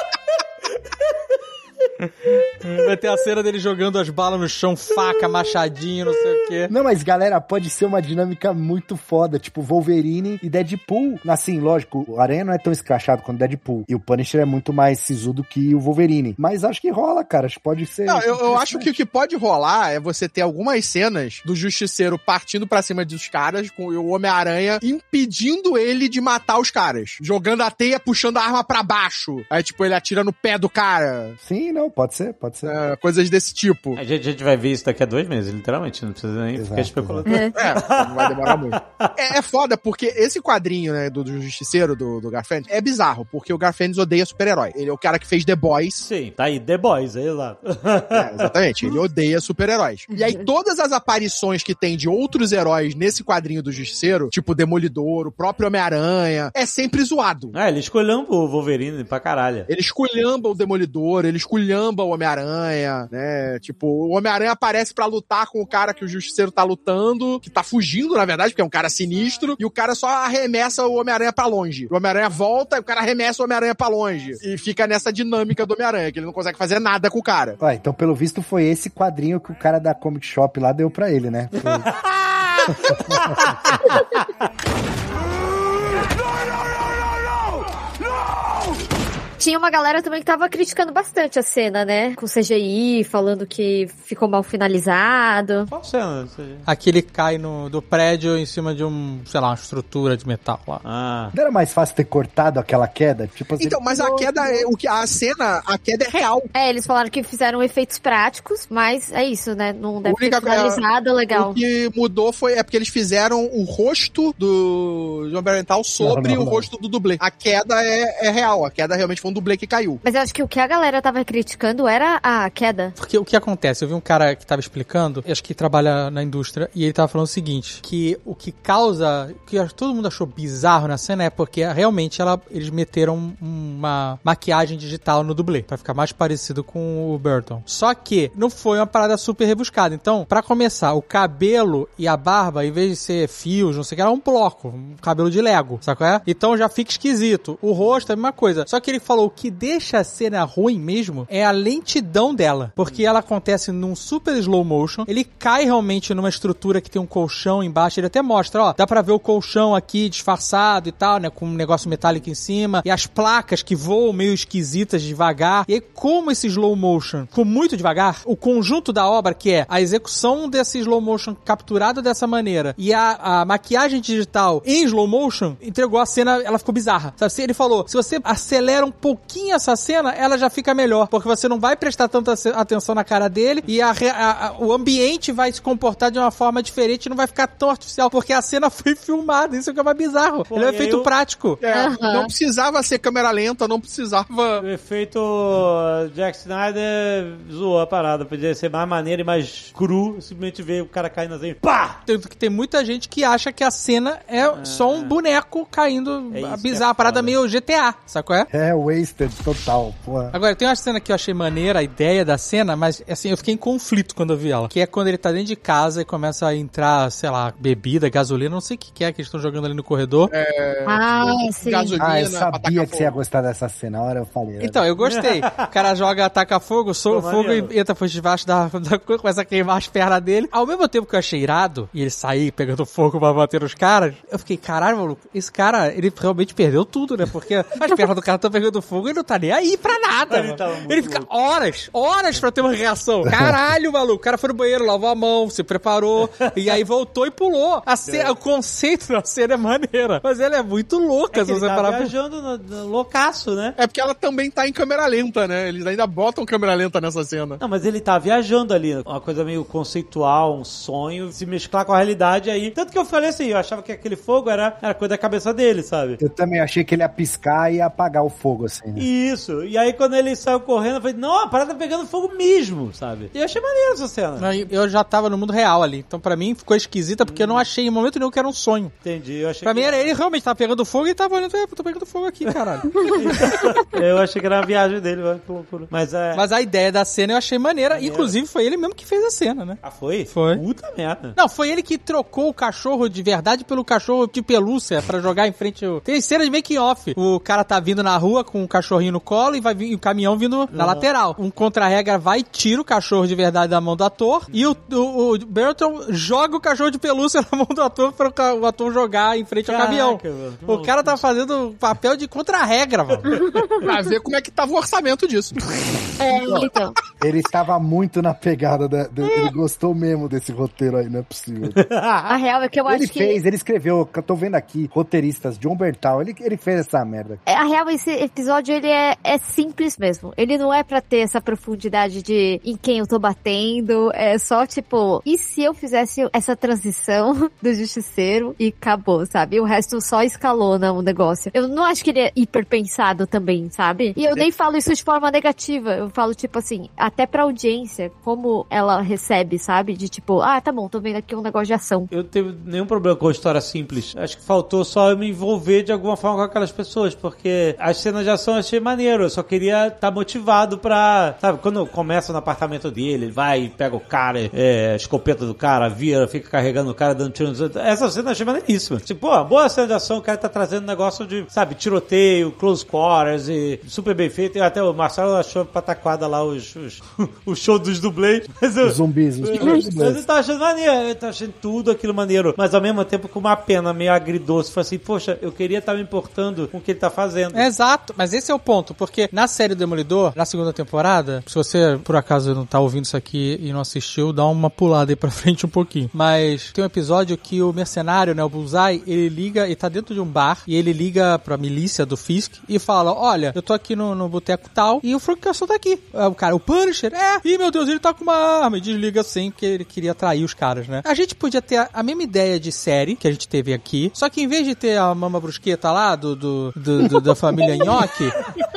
Vai ter a cena dele jogando as balas no chão, faca, machadinho, não sei o quê. Não, mas galera, pode ser uma dinâmica muito foda, tipo Wolverine e Deadpool. Assim, lógico, o Aranha não é tão escrachado quanto Deadpool, e o Punisher é muito mais sisudo que o Wolverine. Mas acho que rola, cara, acho que pode ser... Não, eu, eu acho que o que pode rolar é você ter algumas cenas do Justiceiro partindo pra cima dos caras, com o Homem-Aranha impedindo ele de matar os caras. Jogando a teia, puxando a arma pra baixo. Aí, tipo, ele atira no pé do cara. Sim, não, pode ser, pode ser. É, coisas desse tipo. A gente, a gente vai ver isso daqui a dois meses, literalmente. Não precisa nem Exato, ficar especulando. É. É, não vai demorar muito. É, é foda, porque esse quadrinho, né, do, do Justiceiro, do, do Garfield, é bizarro, porque o Garfield odeia super-herói. Ele é o cara que fez The Boys. Sim, tá aí, The Boys, aí lá. É, exatamente, ele odeia super-heróis. E aí todas as aparições que tem de outros heróis nesse quadrinho do Justiceiro, tipo Demolidor, o próprio Homem-Aranha, é sempre zoado. Ah, ele escolheu o Wolverine pra caralho. Ele esculhamba o Demolidor, ele esculhamba o Homem-Aranha, né? Tipo, o Homem-Aranha aparece pra lutar com o cara que o Justiceiro tá lutando, que tá fugindo, na verdade, porque é um cara sinistro, e o cara só arremessa o Homem-Aranha pra longe. O Homem-Aranha volta e o cara arremessa o Homem-Aranha pra longe. E fica nessa dinâmica do Homem-Aranha, que ele não consegue fazer nada com o cara. Ah, então, pelo visto, foi esse quadrinho que o cara da Comic Shop lá deu pra ele, né? Foi... Tinha uma galera também que tava criticando bastante a cena, né? Com C G I, falando que ficou mal finalizado. Qual cena? Aquele cai no, do prédio em cima de um, sei lá, uma estrutura de metal lá. Ah. Não era mais fácil ter cortado aquela queda? Tipo assim, então, mas a queda, é, o que a cena, a queda é real. É, eles falaram que fizeram efeitos práticos, mas é isso, né? Não deve única, ter finalizado legal. O que mudou foi, é porque eles fizeram o rosto do John Berntal sobre não, não, o não. rosto do dublê. A queda é, é real, a queda realmente foi um dublê que caiu. Mas eu acho que o que a galera tava criticando era a queda. Porque o que acontece? Eu vi um cara que tava explicando, acho que trabalha na indústria, e ele tava falando o seguinte, que o que causa, o que todo mundo achou bizarro na cena é porque realmente ela, eles meteram uma maquiagem digital no dublê, pra ficar mais parecido com o Burton. Só que não foi uma parada super rebuscada. Então, pra começar, o cabelo e a barba, em vez de ser fios, não sei o que, era um bloco, um cabelo de Lego, sabe qual é? Então já fica esquisito. O rosto é a mesma coisa. Só que ele falou o que deixa a cena ruim mesmo é a lentidão dela, porque ela acontece num super slow motion, ele cai realmente numa estrutura que tem um colchão embaixo, ele até mostra, ó, dá pra ver o colchão aqui disfarçado e tal, né, com um negócio metálico em cima, e as placas que voam meio esquisitas devagar, e aí como esse slow motion ficou muito devagar, o conjunto da obra, que é a execução desse slow motion capturado dessa maneira, e a, a maquiagem digital em slow motion, entregou a cena, ela ficou bizarra, sabe? Ele falou, se você acelera um pouquinho essa cena, ela já fica melhor, porque você não vai prestar tanta atenção na cara dele e a, a, a, o ambiente vai se comportar de uma forma diferente e não vai ficar tão artificial, porque a cena foi filmada, isso que é mais bizarro. Pô, ele é um efeito eu... prático. É, uhum. Não precisava ser câmera lenta, não precisava... O efeito Jack Snyder zoou a parada, podia ser mais maneiro e mais cru, simplesmente ver o cara caindo assim, pá! Tanto que tem muita gente que acha que a cena é ah, só um boneco caindo, é isso, bizarra, é a parada meio G T A, sabe qual é? É, o Waze Twisted total, porra. Agora, tem uma cena que eu achei maneira, a ideia da cena, mas assim, eu fiquei em conflito quando eu vi ela. Que é quando ele tá dentro de casa e começa a entrar, sei lá, bebida, gasolina, não sei o que que é que eles estão jogando ali no corredor. É, Ah, sim. gasolina, Ah, eu pra sabia tacar que você ia fogo. gostar dessa cena, a hora eu falei. né? Então, eu gostei. O cara joga, ataca fogo, soa o Pô, fogo maneiro. e entra por debaixo da, da coisa, começa a queimar as pernas dele. Ao mesmo tempo que eu achei irado, e ele sair pegando fogo pra bater nos caras, eu fiquei, caralho, maluco, esse cara, ele realmente perdeu tudo, né? Porque as pernas do cara estão pegando fogo e ele não tá nem aí pra nada. Ele mano. tava muito Ele fica louco. horas, horas pra ter uma reação. Caralho, maluco, o cara foi no banheiro, lavou a mão, se preparou, e aí voltou e pulou. A cena, o conceito da cena é maneira, mas ela é muito louca, É que se ele você tá parar pra... viajando no, no loucaço, né? É porque ela também tá em câmera lenta, né? Eles ainda botam câmera lenta nessa cena. Não, mas ele tá viajando ali, uma coisa meio conceitual, um sonho, se mesclar com a realidade aí. Tanto que eu falei assim, eu achava que aquele fogo era, era coisa da cabeça dele, sabe? Eu também achei que ele ia piscar e ia apagar o fogo, assim, né? Isso. E aí quando ele saiu correndo, eu falei, não, a parada tá pegando fogo mesmo, sabe? E eu achei maneiro essa cena. Aí Eu já tava no mundo real ali, então pra mim ficou esquisita porque eu não achei em momento nenhum que era um sonho. Entendi. Eu achei Pra que... mim era ele realmente tava pegando fogo e tava olhando, é, eu tô pegando fogo aqui, caralho. Eu achei que era a viagem dele, olha que loucura. Mas é... Mas a ideia da cena eu achei maneira, Maneiro. inclusive foi ele mesmo que fez a cena, né? Ah, foi? Foi. Puta merda. Não, foi ele que trocou o cachorro de verdade pelo cachorro de pelúcia pra jogar em frente ao... Tem cena de making off. O cara tá vindo na rua com o cachorrinho no colo e vai vir e o caminhão vindo na lateral. Um contra-regra vai e tira o cachorro de verdade da mão do ator e o, o, o Burton joga o cachorro de pelúcia na mão do ator pra o ca- o ator jogar em frente Caraca, ao caminhão. mano. O cara tá fazendo papel de contra-regra, mano. Pra ver como é que tava o orçamento disso. É, então. Ele estava muito na pegada, da, do- ele gostou mesmo desse roteiro aí, não é possível. A real é que eu Ele acho fez, que... ele escreveu, que eu tô vendo aqui, roteiristas, John Bertal, ele, ele fez essa merda. É, a real, esse episódio, ele é, é simples mesmo. Ele não é pra ter essa profundidade de em quem eu tô batendo. É só, tipo, e se eu fizesse essa transição do Justiceiro e acabou, sabe? E o resto só escalona o negócio. Eu não acho que ele é hiper pensado também, sabe? E eu nem falo isso de forma negativa. Eu falo, tipo assim, até pra audiência, como ela recebe, sabe? De tipo, ah, tá bom, tô vendo aqui um negócio de ação. Eu não tenho nenhum problema com a história simples. Acho que faltou só eu me envolver de alguma forma com aquelas pessoas, porque as cenas de ação eu achei maneiro. Eu só queria estar motivado pra... Sabe, quando começa no apartamento dele, ele vai e pega o cara, é, a escopeta do cara, vira, fica carregando o cara, dando tiro nos outros. Essa cena eu achei maneiríssima. Tipo, pô, boa cena de ação, o cara tá trazendo negócio de, sabe, tiroteio, close quarters e super bem feito. E até o Marcelo achou pataquada lá os, os, o show dos dublês. Mas eu, Os zumbis, os Mas eu tava achando maneiro, eu tava achando tudo aquilo maneiro, mas ao mesmo tempo com uma pena meio agridoce. Foi assim, poxa, eu queria estar me importando com o que ele tá fazendo. Exato, mas esse é o ponto, porque na série Demolidor, na segunda temporada, se você por acaso não tá ouvindo isso aqui e não assistiu, dá uma pulada aí pra frente um pouquinho. Mas tem um episódio que o mercenário, né, o Bullseye, ele liga, ele tá dentro de um bar e ele liga pra milícia do Fisk e fala, olha, eu tô aqui no, no boteco tal e o Frank Castle tá aqui. É, o cara, o Punisher, é, ih, meu Deus, ele tá com uma arma e desliga assim, porque ele queria atrair os caras, né? A gente podia ter a, a mesma ideia de série que a gente teve aqui, só que em vez de ter a Mama Brusqueta lá, do, do, do, do da família Nhoque,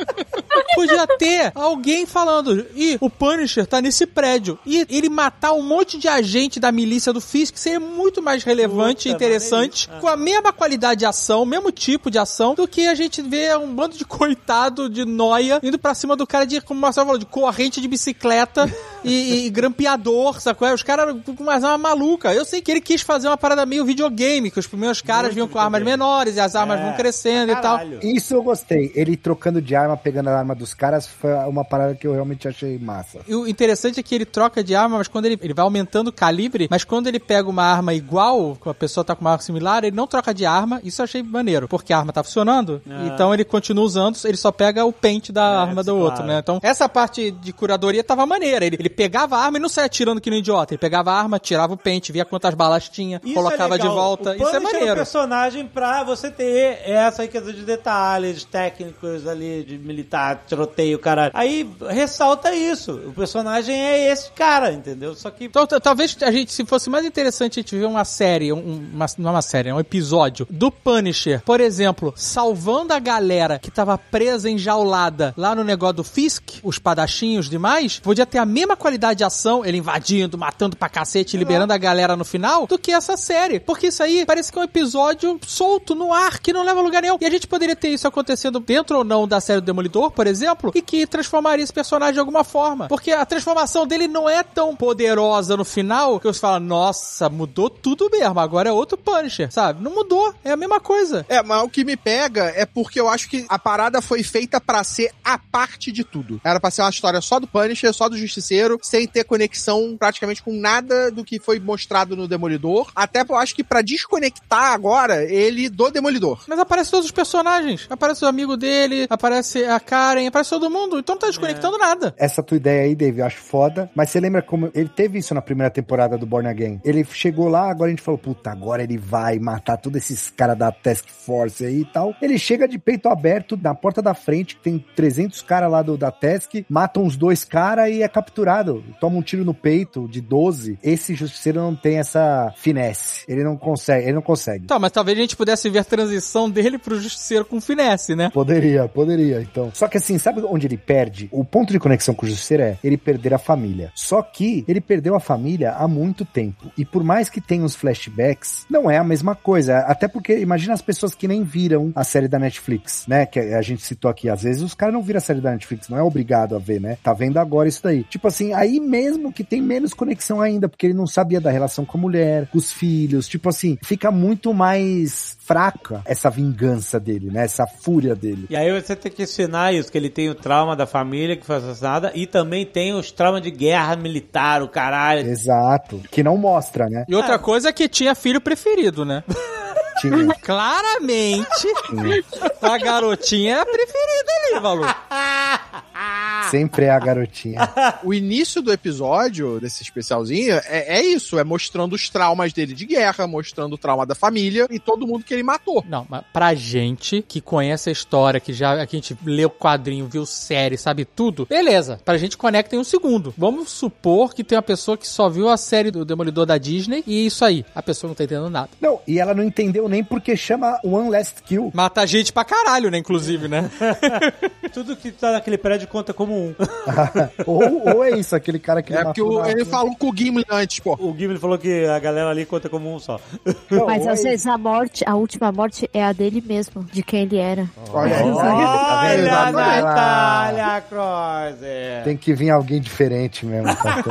podia ter alguém falando, ih, o Punisher tá nesse prédio. E ele matar um monte de agente da milícia do Fisk seria muito mais relevante e Puta, interessante, maneiro. com a mesma qualidade de ação, mesmo tipo de ação, do que a gente vê um bando de coitado de noia indo pra cima do cara de, como o Marcelo falou, de corrente de bicicleta e, e grampeador, sacou? Os caras com umas armas malucas. Eu sei que ele quis fazer uma parada meio videogame, que os primeiros caras Muito vinham com armas videogame. menores e as armas É, vão crescendo e tal. caralho. Isso eu gostei. Ele trocando de arma, pegando a arma dos caras, foi uma parada que eu realmente achei massa. E o interessante é que ele troca de arma, mas quando ele, ele vai aumentando o calibre, mas quando ele pega uma arma igual, a pessoa tá com uma arma similar, ele não troca de arma. Isso eu achei maneiro, porque a arma tá funcionando, Ah. então ele continua usando, ele só pega o pente da É, arma do claro. outro, né? Então, essa parte de curadoria tava maneira. Ele, ele pegava a arma e não saia atirando que nem idiota. Ele pegava a arma, tirava o pente, via quantas balas tinha, Isso colocava é de legal. volta. O Isso é Punisher é um maneiro. personagem pra você ter essa riqueza de detalhes técnicos ali, de militar, tiroteio, caralho. Aí ressalta isso. O personagem é esse cara, entendeu? Só que... Então, t- talvez a gente, se fosse mais interessante a gente ver uma série, um, uma, não é uma série, é um episódio do Punisher, por exemplo, salvando a galera que tava presa, enjaulada lá no negócio do Fisk, os padachinhos demais, podia ter a mesma qualidade de ação, ele invadindo, matando pra cacete, liberando a galera no final, do que essa série. Porque isso aí parece que é um episódio solto no ar, que não leva a lugar nenhum. E a gente poderia ter isso acontecendo dentro ou não da série do Demolidor, por exemplo, e que transformaria esse personagem de alguma forma. Porque a transformação dele não é tão poderosa no final, que você fala, nossa, mudou tudo mesmo, agora é outro Punisher, sabe? Não mudou, é a mesma coisa. É, mas o que me pega é porque eu acho que a parada foi feita pra ser a parte de tudo. Era pra ser uma história só do Punisher, só do Justiceiro, sem ter conexão praticamente com nada do que foi mostrado no Demolidor. Até eu acho que pra desconectar agora ele do Demolidor. Mas aparece todos os personagens. Aparece o amigo dele, aparece a Karen, aparece todo mundo. Então não tá desconectando é. nada. Essa tua ideia aí, Dave, eu acho foda. Mas você lembra como ele teve isso na primeira temporada do Born Again? Ele chegou lá, agora a gente falou, puta, agora ele vai matar todos esses caras da Task Force aí e tal. Ele chega de peito aberto na porta da frente, que tem trezentos caras lá do, da Task, matam os dois caras e é capturado. Toma um tiro no peito de doze. Esse Justiceiro não tem essa finesse. Ele não consegue, ele não consegue. Tá, mas talvez a gente pudesse ver a transição dele pro Justiceiro com finesse, né? Poderia, poderia, então. Só que assim, sabe onde ele perde? O ponto de conexão com o Justiceiro é ele perder a família. Só que ele perdeu a família há muito tempo. E por mais que tenha os flashbacks, não é a mesma coisa. Até porque, imagina as pessoas que nem viram a série da Netflix, né? Que a gente citou aqui. Às vezes os caras não viram a série da Netflix, não é obrigado a ver, né? Tá vendo agora isso daí. Tipo assim, aí mesmo que tem menos conexão ainda, porque ele não sabia da relação com a mulher, com os filhos. Tipo assim, fica muito mais fraca essa vingança dele, né? Essa fúria dele. E aí você tem que ensinar isso, que ele tem o trauma da família que foi assassinada e também tem os traumas de guerra militar, o caralho. Exato. Que não mostra, né? E outra ah. coisa é que tinha filho preferido, né? Tinha. Claramente, Tinha. a garotinha é a preferida ali, maluco. Sempre é a garotinha. O início do episódio, desse especialzinho, é, é isso, é mostrando os traumas dele de guerra, mostrando o trauma da família e todo mundo que ele matou. Não, mas pra gente que conhece a história, que já que a gente leu o quadrinho, viu série, sabe tudo, beleza, pra gente conecta em um segundo. Vamos supor que tem uma pessoa que só viu a série do Demolidor da Disney e isso aí, a pessoa não tá entendendo nada. Não, e ela não entendeu nem porque chama One Last Kill. Mata gente pra caralho, né, inclusive, né? Tudo que tá naquele prédio conta como um. ou, ou é isso, aquele cara que... É porque o, ele falou com o Gimli antes, pô. O Gimli falou que a galera ali conta como um só. Não, mas às é vezes a morte, a última morte é a dele mesmo, de quem ele era. Olha aí. Olha, Natália Cross. Tem que vir alguém diferente mesmo.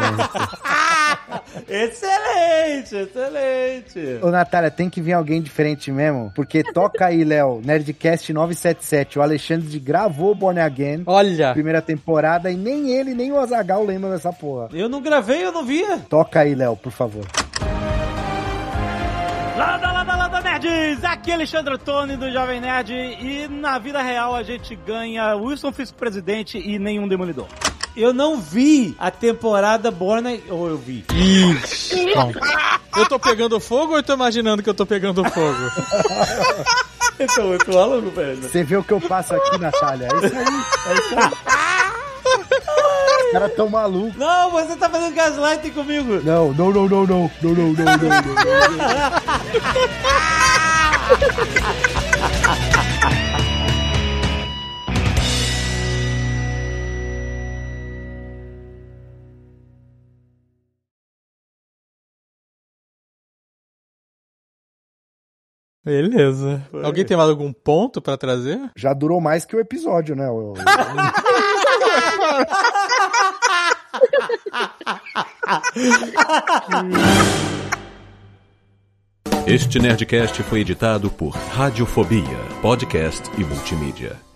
Excelente, excelente. Ô, Natália, tem que vir alguém diferente mesmo, porque toca aí, Léo, Nerdcast novecentos e setenta e sete, o Alexandre gravou Born Again. Olha. Primeira temporada, e nem ele, nem o Azaghal lembram dessa porra. Eu não gravei, eu não via. Toca aí, Léo, por favor. Landa, landa, landa, nerds! Aqui é Alexandre Tony do Jovem Nerd e na vida real a gente ganha Wilson Fisk presidente e nenhum Demolidor. Eu não vi a temporada Born... Ou eu vi? Ixi. Eu tô pegando fogo ou eu tô imaginando que eu tô pegando fogo? Eu tô muito maluco, velho. Você vê o que eu passo aqui, Natália? É isso aí, é isso aí. Os caras tão malucos. Não, você tá fazendo gaslighting comigo. Não, não, não, não, não, não, não, não, não, não. Beleza. Foi. Alguém tem mais algum ponto pra trazer? Já durou mais que o episódio, né? O... Este Nerdcast foi editado por Radiofobia, podcast e multimídia.